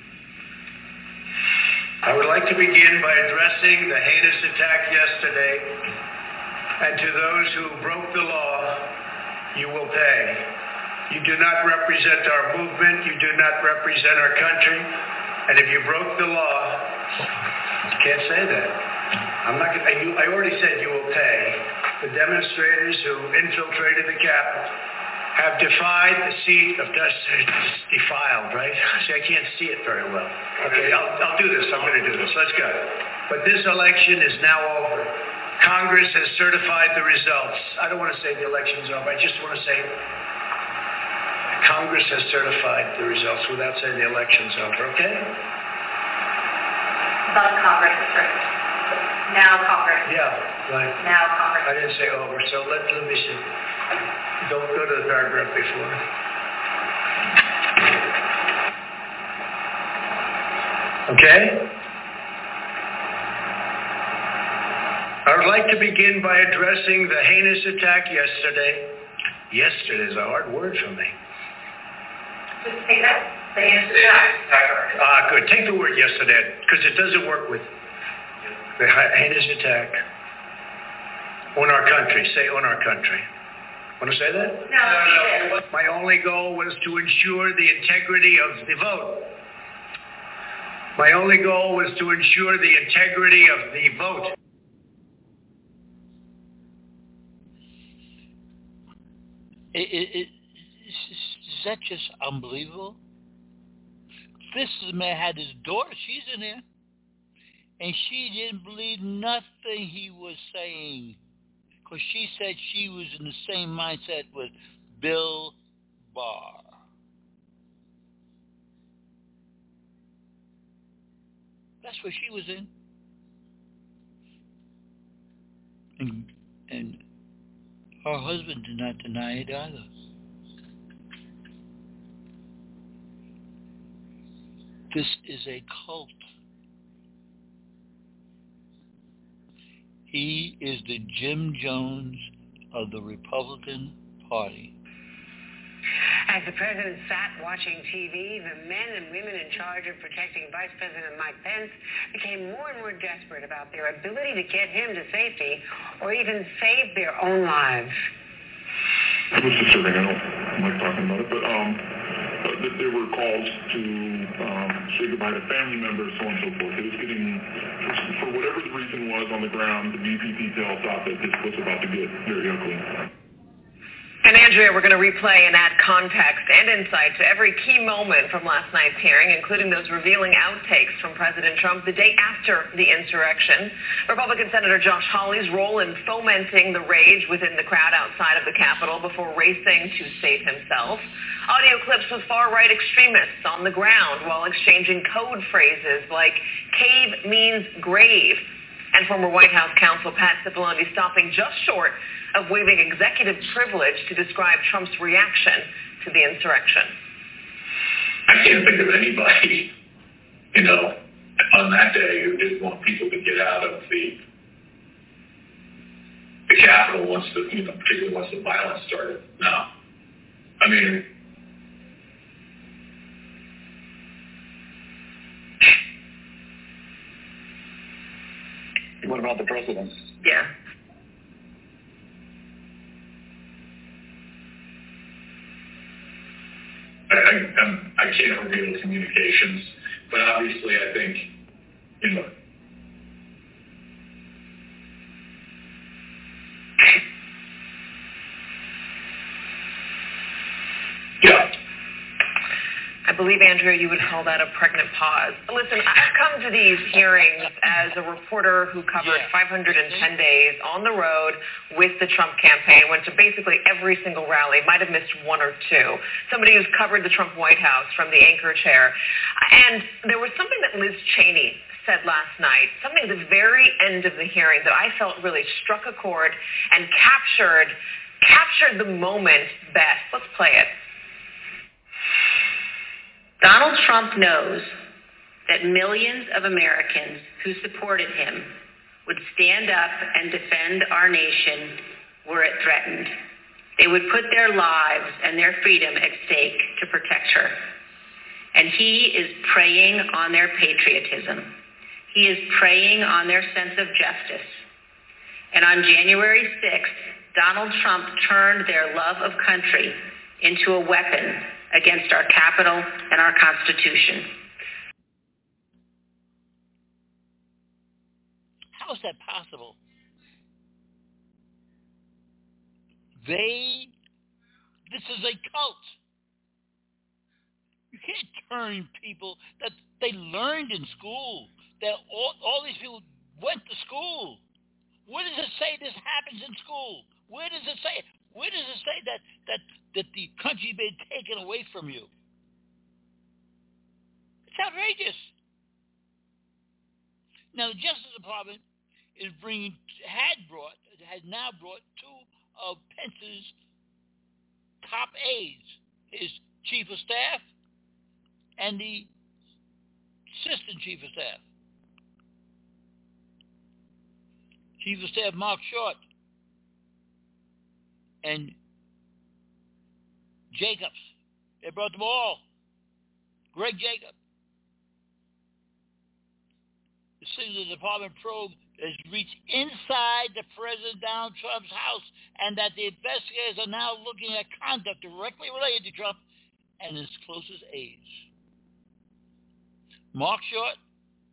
I would like to begin by addressing the heinous attack yesterday. And to those who broke the law, you will pay. You do not represent our movement. You do not represent our country. And if you broke the law, you can't say that. I already said you will pay. The demonstrators who infiltrated the Capitol have defied the seat of justice. Defiled, right? See, I can't see it very well. Okay, I'll do this. I'm going to do this. Let's go. But this election is now over. Congress has certified the results. I don't want to say the election's over. I just want to say Congress has certified the results without saying the election's over, okay? But Congress has certified. Now Congress. Yeah, right. Now Congress. I didn't say over, so let me see. Don't go to the paragraph before. Okay? I would like to begin by addressing the heinous attack yesterday. Yesterday is a hard word for me. Just take that. The heinous attack. Good. Take the word yesterday, because it doesn't work with the heinous attack on our country. Say on our country. Want to say that? No. My only goal was to ensure the integrity of the vote. My only goal was to ensure the integrity of the vote. Is that just unbelievable? This man had his daughter. She's in there. And she didn't believe nothing he was saying. Because she said she was in the same mindset with Bill Barr. That's what she was in. And her husband did not deny it either. This is a cult. He is the Jim Jones of the Republican Party. As the president sat watching TV, the men and women in charge of protecting Vice President Mike Pence became more and more desperate about their ability to get him to safety or even save their own lives. It was disturbing. I don't like talking about it, but there were calls to say goodbye to family members, so on and so forth. It was getting, for whatever the reason was on the ground, the VP detail thought that this was about to get very ugly. And Andrea, we're going to replay and add context and insight to every key moment from last night's hearing, including those revealing outtakes from President Trump the day after the insurrection, Republican Senator Josh Hawley's role in fomenting the rage within the crowd outside of the Capitol before racing to save himself, audio clips with far-right extremists on the ground while exchanging code phrases like cave means grave, and former White House counsel Pat Cipollone stopping just short of waiving executive privilege to describe Trump's reaction to the insurrection. I can't think of anybody, on that day who didn't want people to get out of the Capitol particularly once the violence started. No. I mean, what about the president? Yeah. I can't reveal communications, but obviously I think, And I believe, Andrea, you would call that a pregnant pause. Listen, I've come to these hearings as a reporter who covered 510 days on the road with the Trump campaign, went to basically every single rally, might have missed one or two. Somebody who's covered the Trump White House from the anchor chair. And there was something that Liz Cheney said last night, something at the very end of the hearing that I felt really struck a chord and captured the moment best. Let's play it. Donald Trump knows that millions of Americans who supported him would stand up and defend our nation were it threatened. They would put their lives and their freedom at stake to protect her. And he is preying on their patriotism. He is preying on their sense of justice. And on January 6th, Donald Trump turned their love of country into a weapon against our Capitol and our Constitution. How is that possible? This is a cult. You can't turn people that they learned in school, that all these people went to school. Where does it say this happens in school? Where does it say that the country been taken away from you? It's outrageous. Now the Justice Department has now brought two of Pence's top aides, his chief of staff and the assistant chief of staff. Chief of Staff Mark Short and Jacobs. They brought them all. Greg Jacobs. The Secret Department probe has reached inside the President Donald Trump's house, and that the investigators are now looking at conduct directly related to Trump and his closest aides. Mark Short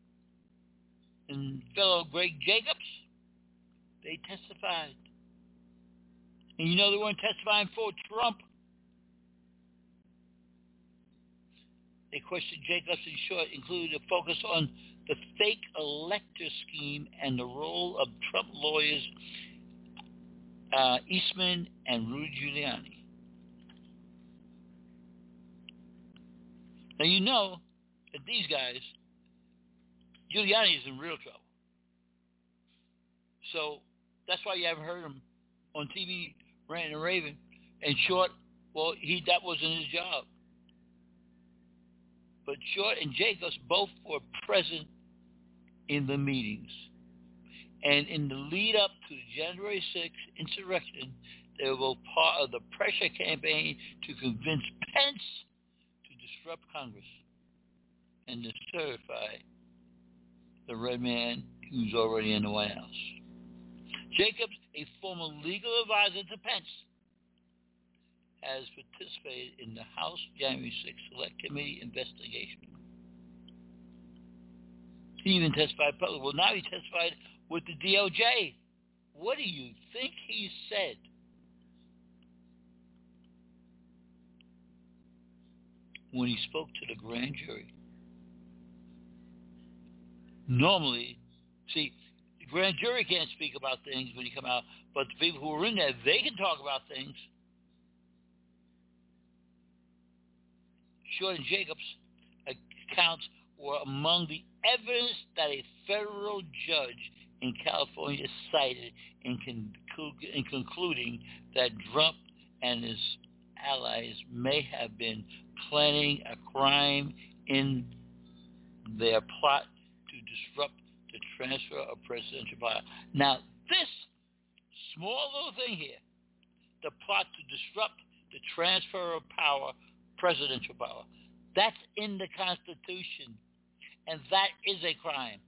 and fellow Greg Jacobs, they testified. And you know they weren't testifying for Trump. They questioned Jacobs and Short, included a focus on the fake elector scheme and the role of Trump lawyers Eastman and Rudy Giuliani. Now you know that these guys, Giuliani is in real trouble. So that's why you haven't heard him on TV ranting and raving. And Short, well, that wasn't his job. But Short and Jacobs both were present in the meetings. And in the lead up to the January 6th insurrection, they were both part of the pressure campaign to convince Pence to disrupt Congress and to certify the red man who's already in the White House. Jacobs, a former legal advisor to Pence, has participated in the House January 6th Select Committee investigation. He even testified publicly. Well, now he testified with the DOJ. What do you think he said? When he spoke to the grand jury. Normally, see, the grand jury can't speak about things when you come out, but the people who are in there, they can talk about things. Short and Jacobs' accounts were among the evidence that a federal judge in California cited in concluding that Trump and his allies may have been planning a crime in their plot to disrupt the transfer of presidential power. Now, this small little thing here, the plot to disrupt the transfer of power, presidential power, that's in the Constitution, and that is a crime.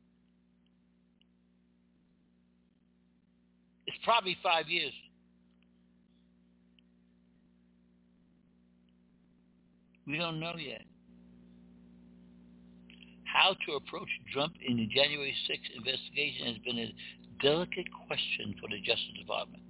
It's probably 5 years. We don't know yet. How to approach Trump in the January 6th investigation has been a delicate question for the Justice Department.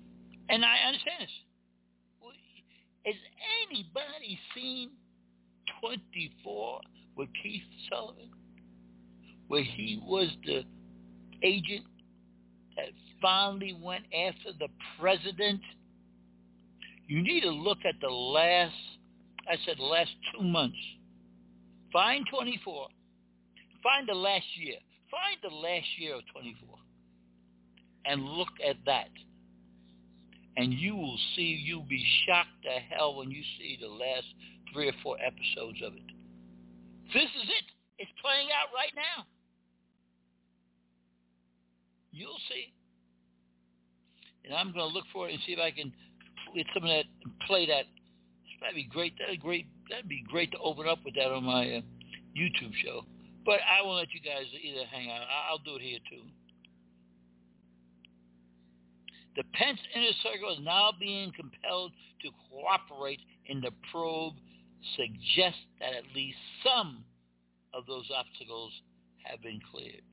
And I understand this. Has anybody seen 24 with Keith Sullivan, where he was the agent that finally went after the president? You need to look at the last 2 months. Find 24. Find the last year. Find the last year of 24. And look at that. And you'll be shocked to hell when you see the last 3 or 4 episodes of it. This is it. It's playing out right now. You'll see. And I'm going to look for it and see if I can get some of that and play that. That'd be great. That'd be great to open up with that on my YouTube show. But I will let you guys either hang out. I'll do it here too. The Pence Inner Circle is now being compelled to cooperate in the probe, suggests that at least some of those obstacles have been cleared.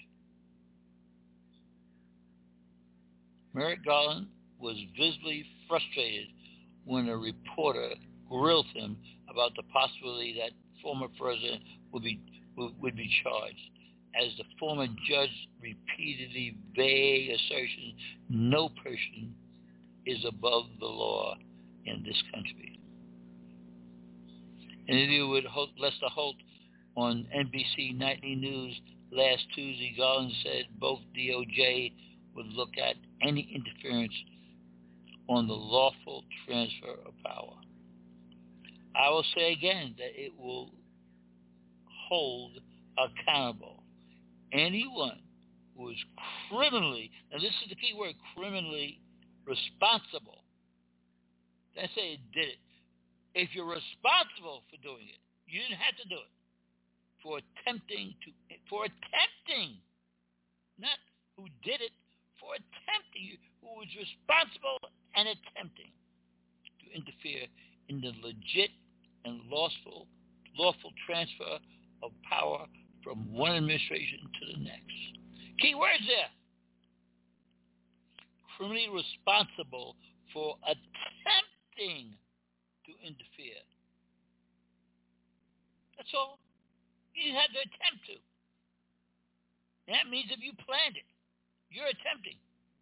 Merrick Garland was visibly frustrated when a reporter grilled him about the possibility that former president would be charged, as the former judge repeatedly vague assertions no person is above the law in this country. In an interview with Lester Holt on NBC Nightly News last Tuesday, Garland said both DOJ would look at any interference on the lawful transfer of power. I will say again that it will hold accountable anyone who is criminally, and this is the key word, criminally responsible. They say it did it. If you're responsible for doing it, you didn't have to do it. For attempting, not who did it, for attempting, who was responsible and attempting to interfere in the legit and lawful transfer of power from one administration to the next. Key words there. Criminally responsible for attempting to interfere. That's all. You just have to attempt to. And that means if you planned it, you're attempting.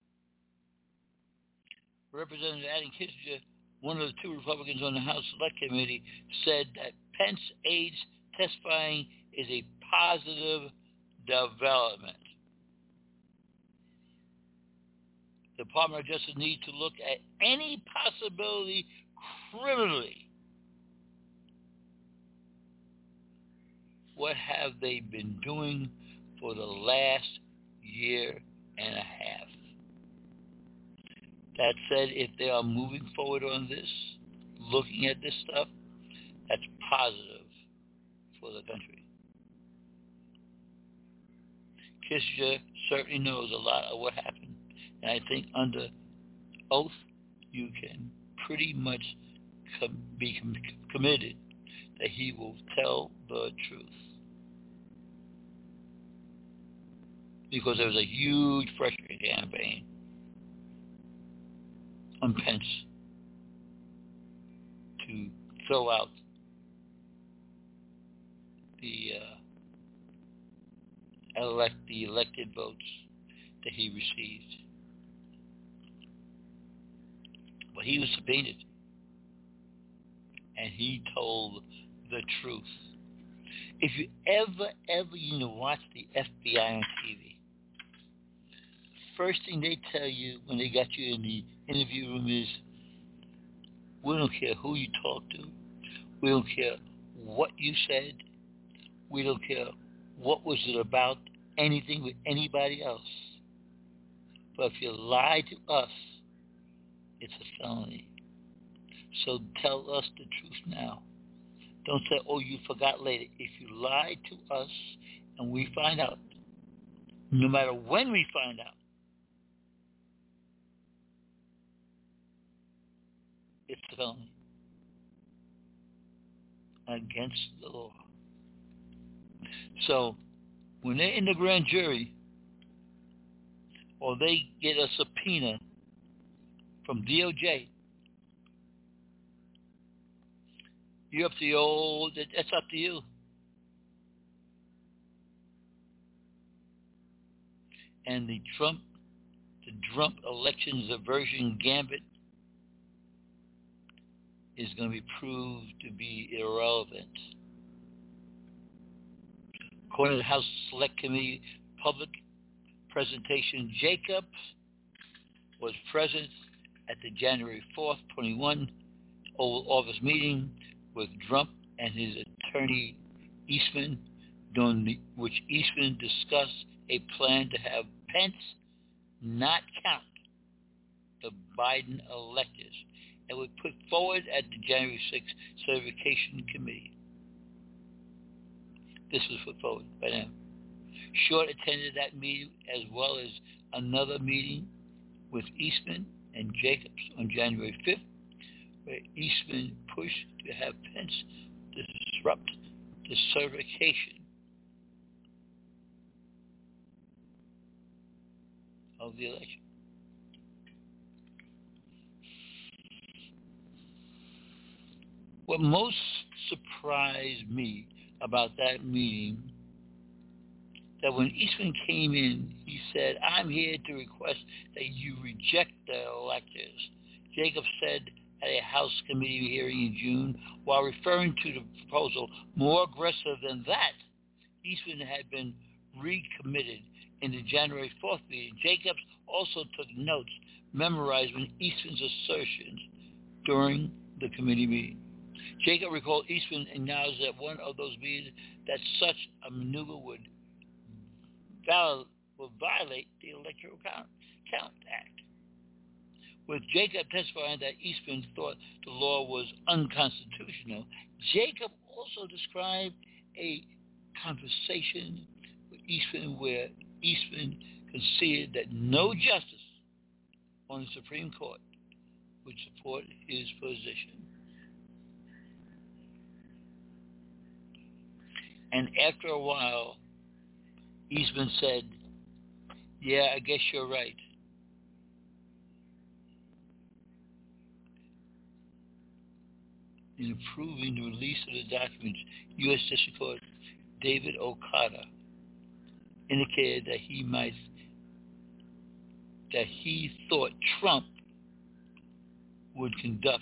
Representative Adam Kinzinger, one of the 2 Republicans on the House Select Committee, said that Pence aides testifying is a positive development. The Department of Justice needs to look at any possibility criminally. What have they been doing for the last year and a half? That said, if they are moving forward on this, looking at this stuff, that's positive for the country. Kissinger certainly knows a lot of what happened. And I think under oath, you can pretty much be committed that he will tell the truth. Because there was a huge pressuring campaign on Pence to throw out the elected votes that he received. But he was subpoenaed, and he told the truth. If you ever watch the FBI on TV, first thing they tell you when they got you in the interview room is, we don't care who you talk to. We don't care what you said. We don't care what was it about, anything with anybody else. But if you lie to us, it's a felony. So tell us the truth now. Don't say, oh, you forgot later. If you lie to us and we find out, no matter when we find out, it's a felony against the law. So when they're in the grand jury or they get a subpoena from DOJ, You're up to the old. That's up to you. And the Trump elections aversion gambit is going to be proved to be irrelevant. According to the House Select Committee public presentation, Jacobs was present at the January 4th, 21 Oval Office meeting with Trump and his attorney Eastman, during which Eastman discussed a plan to have Pence not count the Biden electors and would put forward at the January 6th certification committee. This was put forward by them. Short attended that meeting as well as another meeting with Eastman and Jacobs on January 5th, where Eastman pushed to have Pence disrupt the certification of the election. What most surprised me about that meeting, that when Eastman came in, he said, "I'm here to request that you reject the electors." Jacobs said at a House committee hearing in June, while referring to the proposal more aggressive than that, Eastman had been recommitted in the January 4th meeting. Jacobs also took notes, memorizing Eastman's assertions during the committee meeting. Jacob recalled Eastman acknowledged at one of those meetings that such a maneuver would violate the Electoral Count Act, with Jacob testifying that Eastman thought the law was unconstitutional. Jacob also described a conversation with Eastman where Eastman conceded that no justice on the Supreme Court would support his position. And after a while, Eastman said, "Yeah, I guess you're right." In approving the release of the documents, U.S. District Court David Okada indicated that he thought Trump would conduct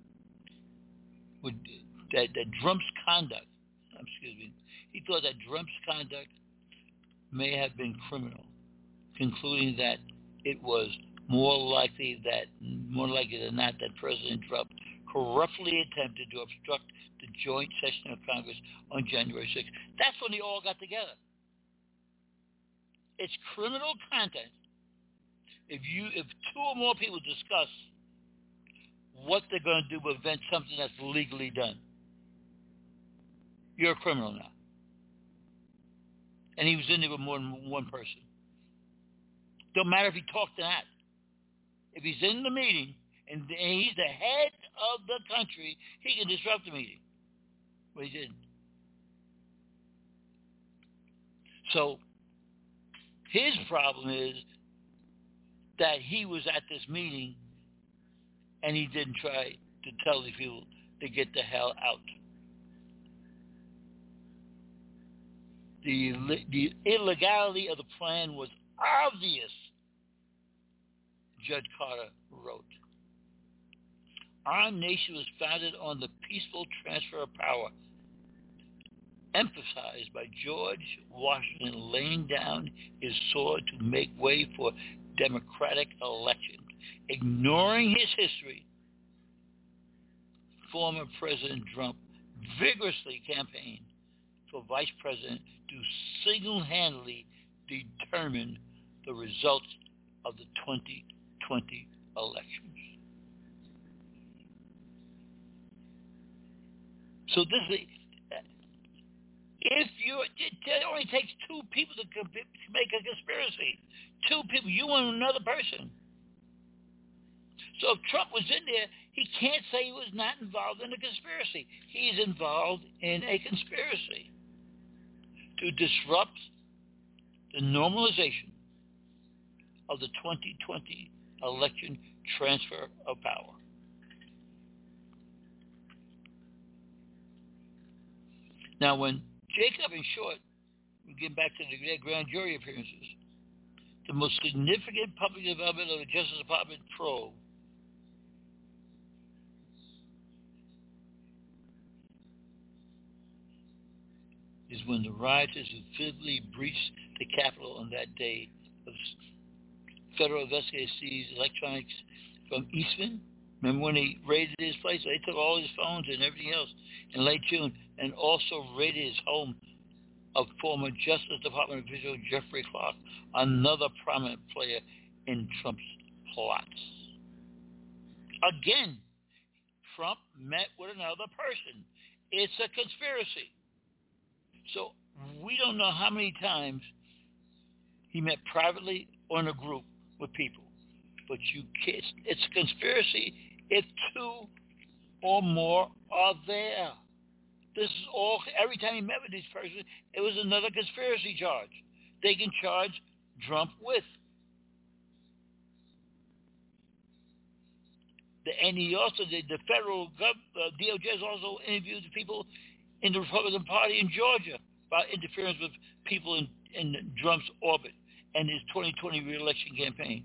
he thought that Trump's conduct may have been criminal, concluding that it was more likely than not that President Trump corruptly attempted to obstruct the joint session of Congress on January 6th. That's when they all got together. It's criminal content. If two or more people discuss what they're going to do to prevent something that's legally done, you're a criminal now. And he was in there with more than one person. Don't matter if he talked or not. If he's in the meeting and he's the head of the country, he can disrupt the meeting. But he didn't. So his problem is that he was at this meeting and he didn't try to tell the people to get the hell out. The illegality of the plan was obvious, Judge Carter wrote. Our nation was founded on the peaceful transfer of power, emphasized by George Washington laying down his sword to make way for democratic elections. Ignoring his history, former President Trump vigorously campaigned for Vice President to single-handedly determine the results of the 2020 elections. So it only takes two people to make a conspiracy. Two people, you and another person. So if Trump was in there, he can't say he was not involved in a conspiracy. He's involved in a conspiracy to disrupt the normalization of the 2020 election transfer of power. Now, when Jacob and Short, we get back to their grand jury appearances, the most significant public development of the Justice Department probe is when the rioters who physically breached the Capitol on that day of federal investigators seized electronics from Eastman. Remember when they raided his place? They took all his phones and everything else in late June, and also raided his home of former Justice Department official Jeffrey Clark, another prominent player in Trump's plots. Again, Trump met with another person. It's a conspiracy. So we don't know how many times he met privately or in a group with people. But you can't, it's a conspiracy if two or more are there. This is all, every time he met with these persons, it was another conspiracy charge. They can charge Trump with. And he also did, the federal DOJ has also interviewed the people in the Republican Party in Georgia about interference with people in Trump's orbit and his 2020 re-election campaign.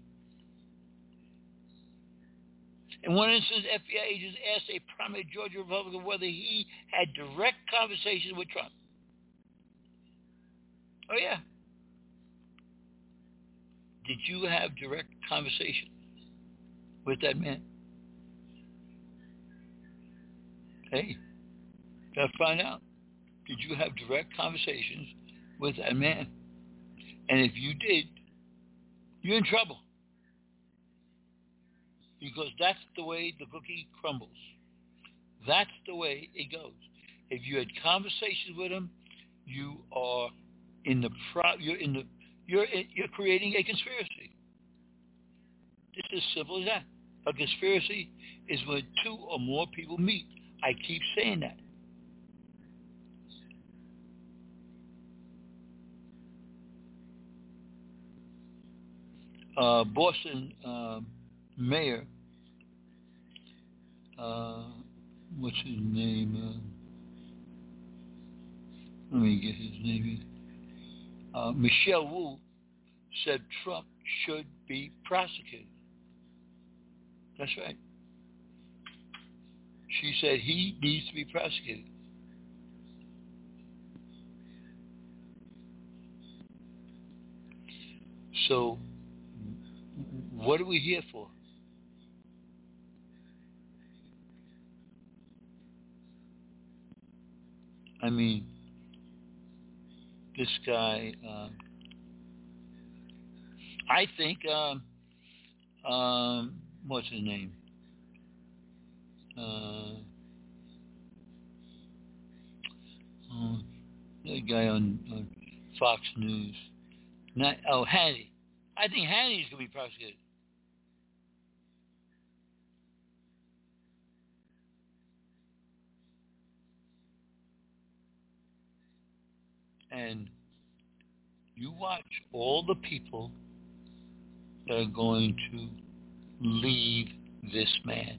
In one instance, FBI agents asked a prominent Georgia Republican whether he had direct conversations with Trump. Oh, yeah. Did you have direct conversation with that man? Hey, gotta find out. Did you have direct conversations with that man? And if you did, you're in trouble. Because that's the way the cookie crumbles. That's the way it goes. If you had conversations with him, you are you're creating a conspiracy. It's as simple as that. A conspiracy is when two or more people meet. I keep saying that. Boston mayor, what's his name? Let me get his name. Michelle Wu said Trump should be prosecuted. That's right. She said he needs to be prosecuted. So, what are we here for? I mean, this guy, I think, what's his name? The guy on Fox News. Hannity. I think Hannity's going to be prosecuted. And you watch all the people that are going to leave this man.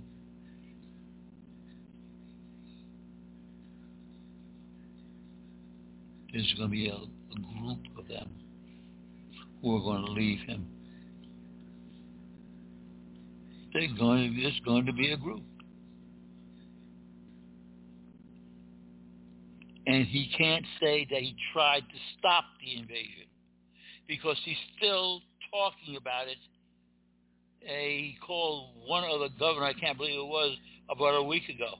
There's going to be a group of them who are going to leave him. There's going to be a group. And he can't say that he tried to stop the invasion because he's still talking about it. He called one other governor, I can't believe it was, about a week ago.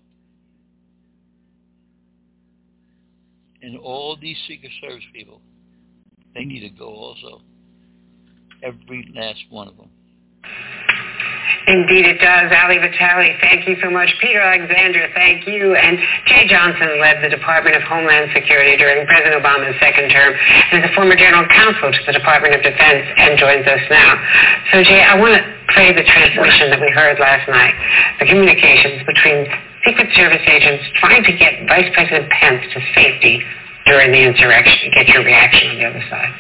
And all these Secret Service people, they need to go also. Every last one of them. Indeed it does. Ali Vitale, thank you so much. Peter Alexander, thank you. And Jay Johnson led the Department of Homeland Security during President Obama's second term and is a former general counsel to the Department of Defense and joins us now. So Jay, I want to play the transmission that we heard last night, the communications between Secret Service agents trying to get Vice President Pence to safety during the insurrection. Get your reaction on the other side.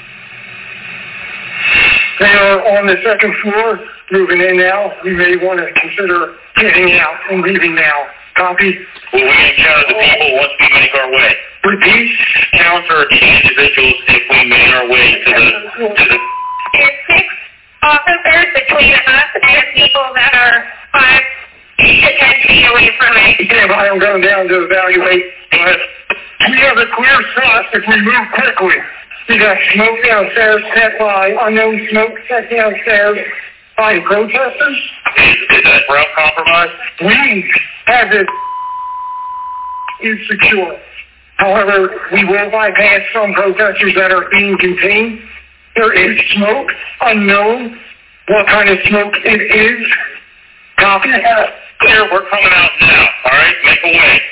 They are on the second floor, moving in now. We may want to consider getting out and leaving now. Copy? Well, we encounter the people once we make our way. Repeat. Counter key individuals if we made our way to the There's 6 officers between us and the people that are 5 to 10 feet away from me. Yeah, but I'm going down to evaluate. We have a clear shot if we move quickly. We got smoke downstairs set by unknown smoke set downstairs by protesters. Is that route compromised? We have it insecure. However, we will bypass some protesters that are being contained. There is smoke, unknown what kind of smoke it is. Copy. Clear, we're coming out now. All right, make a way.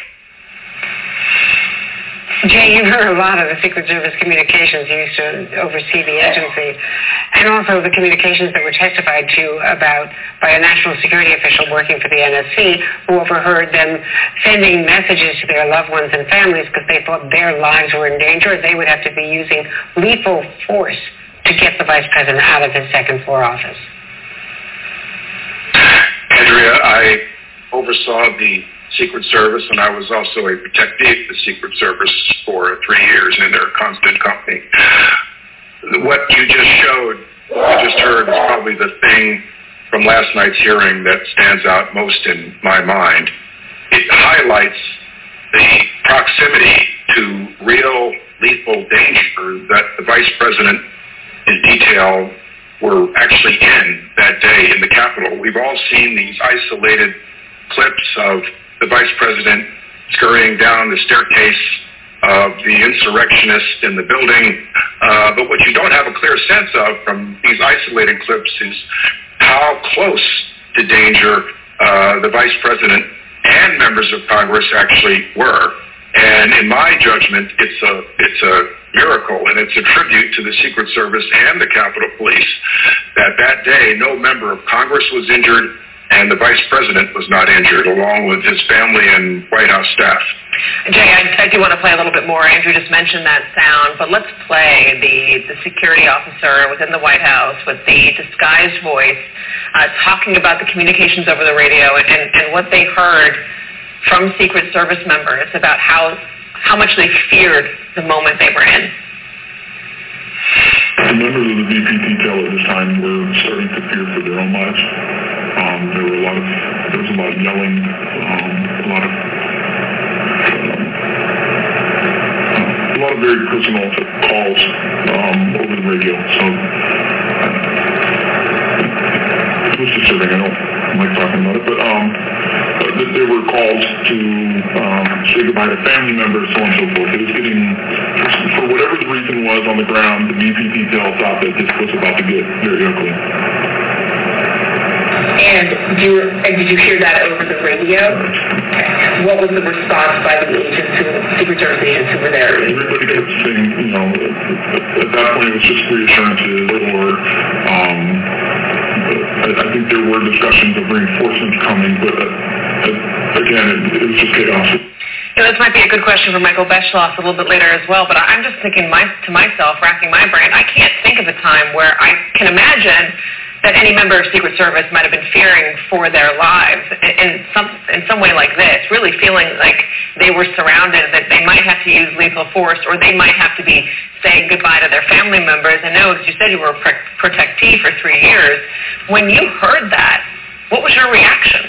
Jay, you heard a lot of the Secret Service communications. You used to oversee the agency, and also the communications that were testified to about by a national security official working for the NSC, who overheard them sending messages to their loved ones and families because they thought their lives were in danger. They would have to be using lethal force to get the vice president out of his second-floor office. Andrea, I oversaw the Secret Service, and I was also a protectee of the Secret Service for 3 years in their constant company. What you just heard is probably the thing from last night's hearing that stands out most in my mind. It highlights the proximity to real lethal danger that the Vice President, his detail, were actually in that day in the Capitol. We've all seen these isolated clips of the Vice President scurrying down the staircase of the insurrectionist in the building. But what you don't have a clear sense of from these isolated clips is how close to danger the Vice President and members of Congress actually were. And in my judgment, it's a miracle, and it's a tribute to the Secret Service and the Capitol Police that day no member of Congress was injured, and the Vice President was not injured, along with his family and White House staff. Jay, I do want to play a little bit more. Andrew just mentioned that sound, but let's play the security officer within the White House with the disguised voice talking about the communications over the radio and what they heard from Secret Service members about how much they feared the moment they were in. The members of the VP detail at this time were starting to fear for their own lives. There was a lot of yelling, a lot of very personal calls over the radio. So it was disturbing. I don't like talking about it, but there were calls to say goodbye to family members, so on and so forth. It was getting, for whatever the reason was on the ground, the VP detail thought that this was about to get very ugly. And did you hear that over the radio? Okay. What was the response by the agents, Secret Service agents who were there? Everybody kept saying, at that point it was just reassurances, or I think there were discussions of reinforcements coming, but again, it was just chaos. This might be a good question for Michael Beschloss a little bit later as well, but I'm just thinking to myself, racking my brain, I can't think of a time where I can imagine that any member of Secret Service might have been fearing for their lives in some way like this, really feeling like they were surrounded, that they might have to use lethal force, or they might have to be saying goodbye to their family members. I know, as you said, you were a protectee for 3 years. When you heard that, what was your reaction?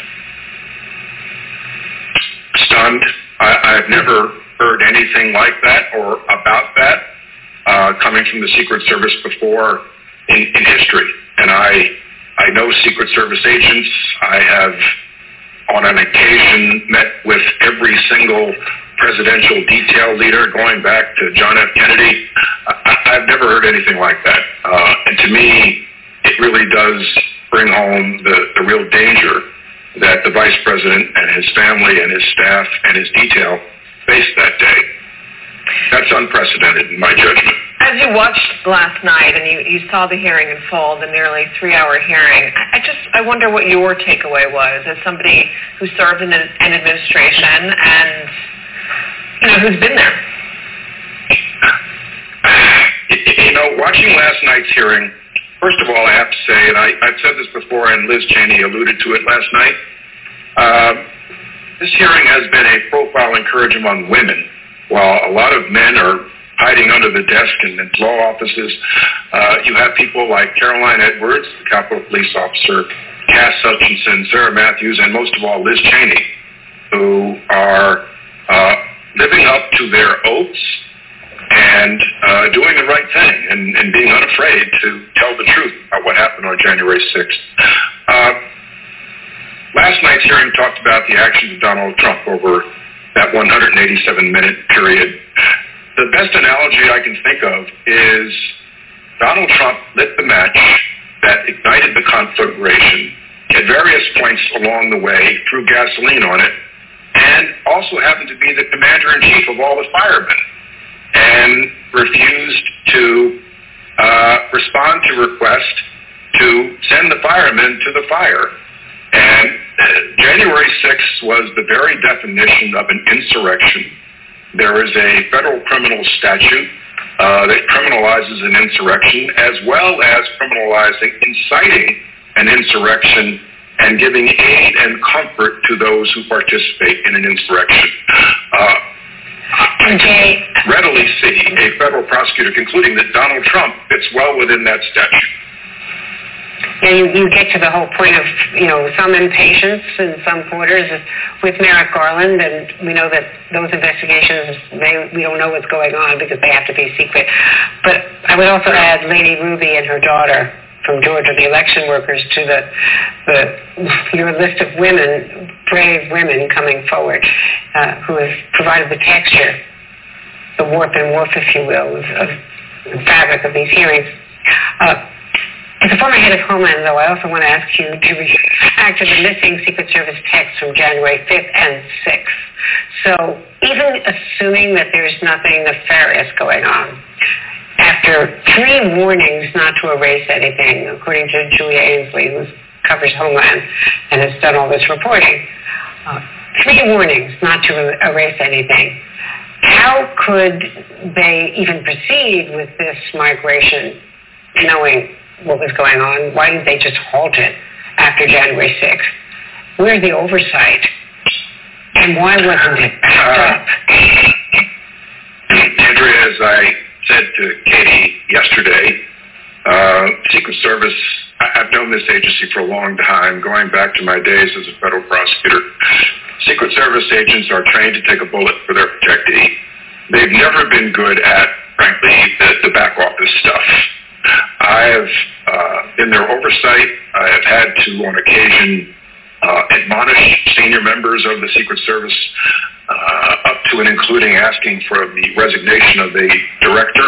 Stunned. I've never heard anything like that or about that coming from the Secret Service before in history. And I know Secret Service agents. I have, on an occasion, met with every single presidential detail leader going back to John F. Kennedy. I've never heard anything like that. And to me, it really does bring home the real danger that the Vice President and his family and his staff and his detail faced that day. That's unprecedented in my judgment. As you watched last night and you saw the hearing unfold, the nearly 3-hour hearing, I wonder what your takeaway was as somebody who served in an administration and who's been there. Watching last night's hearing, first of all, I have to say, and I've said this before, and Liz Cheney alluded to it last night, this hearing has been a profile and courage among women while a lot of men are hiding under the desk in law offices, you have people like Caroline Edwards, the Capitol Police officer, Cass Hutchinson, Sarah Matthews, and most of all, Liz Cheney, who are living up to their oaths and doing the right thing and being unafraid to tell the truth about what happened on January 6th. Last night's hearing talked about the actions of Donald Trump over that 187-minute period. The best analogy I can think of is Donald Trump lit the match that ignited the conflagration, at various points along the way threw gasoline on it, and also happened to be the commander-in-chief of all the firemen, and refused to respond to request to send the firemen to the fire. And January 6th was the very definition of an insurrection. There is a federal criminal statute that criminalizes an insurrection, as well as criminalizing inciting an insurrection and giving aid and comfort to those who participate in an insurrection. I readily see a federal prosecutor concluding that Donald Trump fits well within that statute. Yeah, you get to the whole point of, some impatience in some quarters with Merrick Garland, and we know that those investigations, we don't know what's going on because they have to be secret. But I would also add Lady Ruby and her daughter from Georgia, the election workers, to your list of women, brave women coming forward, who have provided the texture, the warp and woof, if you will, of the fabric of these hearings. As a former head of Homeland, though, I also want to ask you to react to the missing Secret Service texts from January 5th and 6th. So even assuming that there's nothing nefarious going on, after 3 warnings not to erase anything, according to Julia Ainsley, who covers Homeland and has done all this reporting, 3 warnings not to erase anything, how could they even proceed with this migration knowing what was going on? Why didn't they just halt it after January 6th? Where's the oversight? And why wasn't it stopped? Andrea, as I said to Katie yesterday, Secret Service, I've known this agency for a long time, going back to my days as a federal prosecutor. Secret Service agents are trained to take a bullet for their protectee. They've never been good at, frankly, the back office stuff. I have, in their oversight, I have had to, on occasion, admonish senior members of the Secret Service, up to and including asking for the resignation of the director.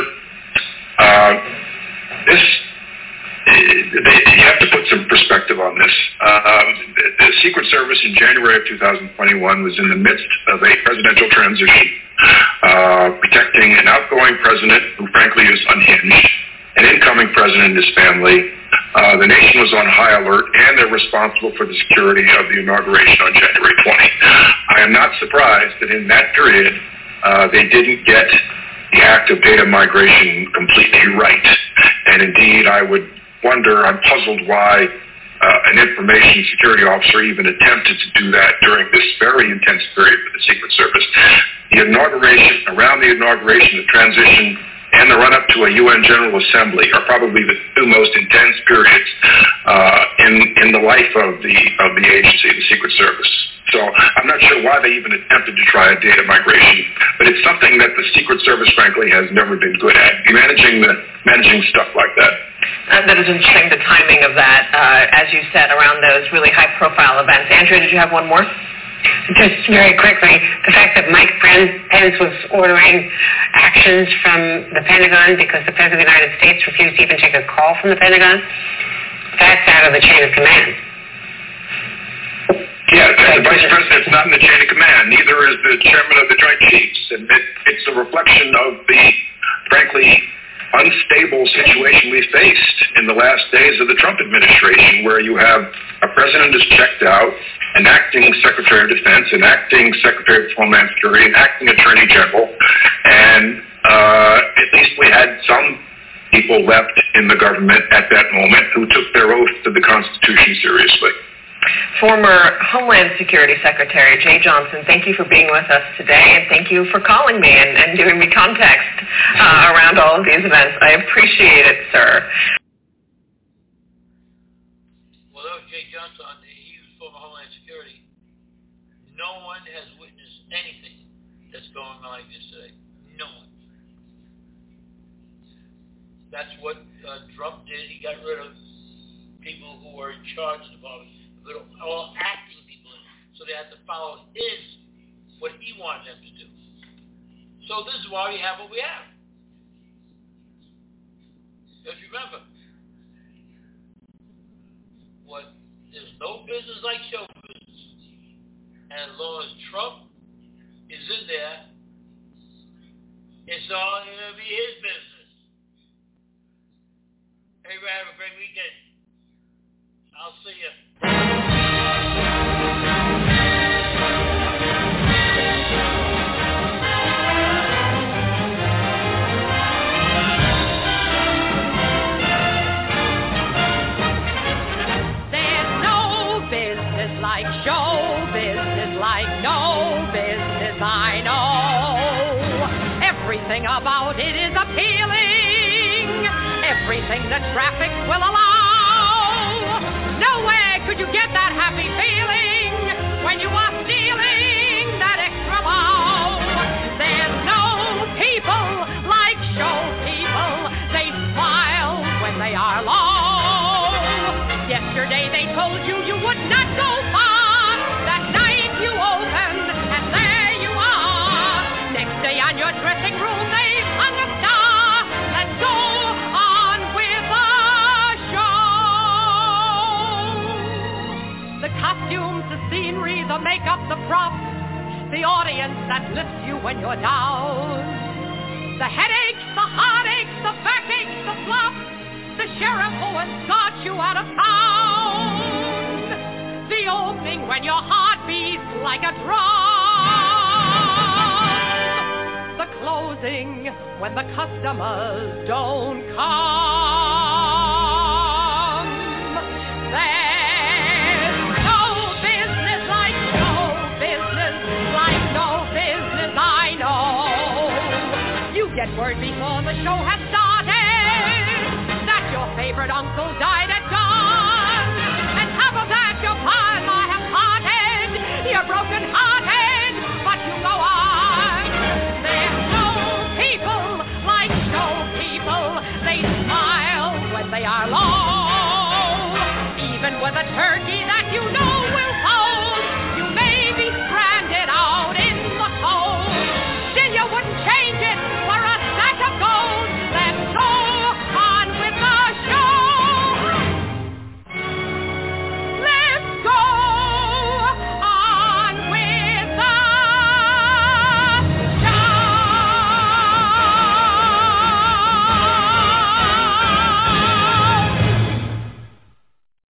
You have to put some perspective on this. The Secret Service in January of 2021 was in the midst of a presidential transition, protecting an outgoing president who, frankly, is unhinged, an incoming president and his family. The nation was on high alert, and they're responsible for the security of the inauguration on January 20. I am not surprised that in that period, they didn't get the act of data migration completely right. And indeed, I would wonder, I'm puzzled why an information security officer even attempted to do that during this very intense period for the Secret Service. The inauguration, around the inauguration, the transition, and the run-up to a UN General Assembly are probably the 2 most intense periods in the life of the agency, the Secret Service. So I'm not sure why they even attempted to try a data migration, but it's something that the Secret Service, frankly, has never been good at, managing stuff like that. That is interesting, the timing of that, as you said, around those really high-profile events. Andrea, did you have one more? Just very quickly, the fact that Mike Pence was ordering actions from the Pentagon because the President of the United States refused to even take a call from the Pentagon, that's out of the chain of command. Yeah, the Vice President's not in the chain of command. Neither is the Chairman of the Joint Chiefs. And it's a reflection of the, frankly, unstable situation we faced in the last days of the Trump administration, where you have a president who's checked out, an acting Secretary of Defense, an acting Secretary of Homeland Security, an acting Attorney General, and at least we had some people left in the government at that moment who took their oath to the Constitution seriously. former Homeland Security Secretary Jeh Johnson, thank you for being with us today, and thank you for calling me and giving me context around all of these events. I appreciate it, sir. Well, that was Jeh Johnson. He was former Homeland Security. No one has witnessed anything that's going on like this today. No one. That's what Trump did. He got rid of people who were in charge of the department, all acting people, so they had to follow what he wanted them to do. So this is why we have what we have. Just remember, there's no business like show business. And as long as Trump is in there, it's all going to be his business. Everybody have a great weekend. I'll see you. There's no business like show business, like no business I know. Everything about it is appealing. Everything the traffic will allow. Nowhere could you get that happy feeling when you are stealing that extra bow. There's no people like show people. They smile when they are low. Yesterday they told you you would not go far. That night you opened and there you are. Next day on your dressing room they hung a star. Let's go on with the show. The costumes, the scenery, the makeup, the props, the audience that lifts you when you're down. The headaches, the heartaches, the backaches, the flops, the sheriff who escorts you out of town. The opening when your heart beats like a drum. The closing when the customers don't come. There's no business like no business, like no business I know. You get word before the show has started that your favorite uncle died.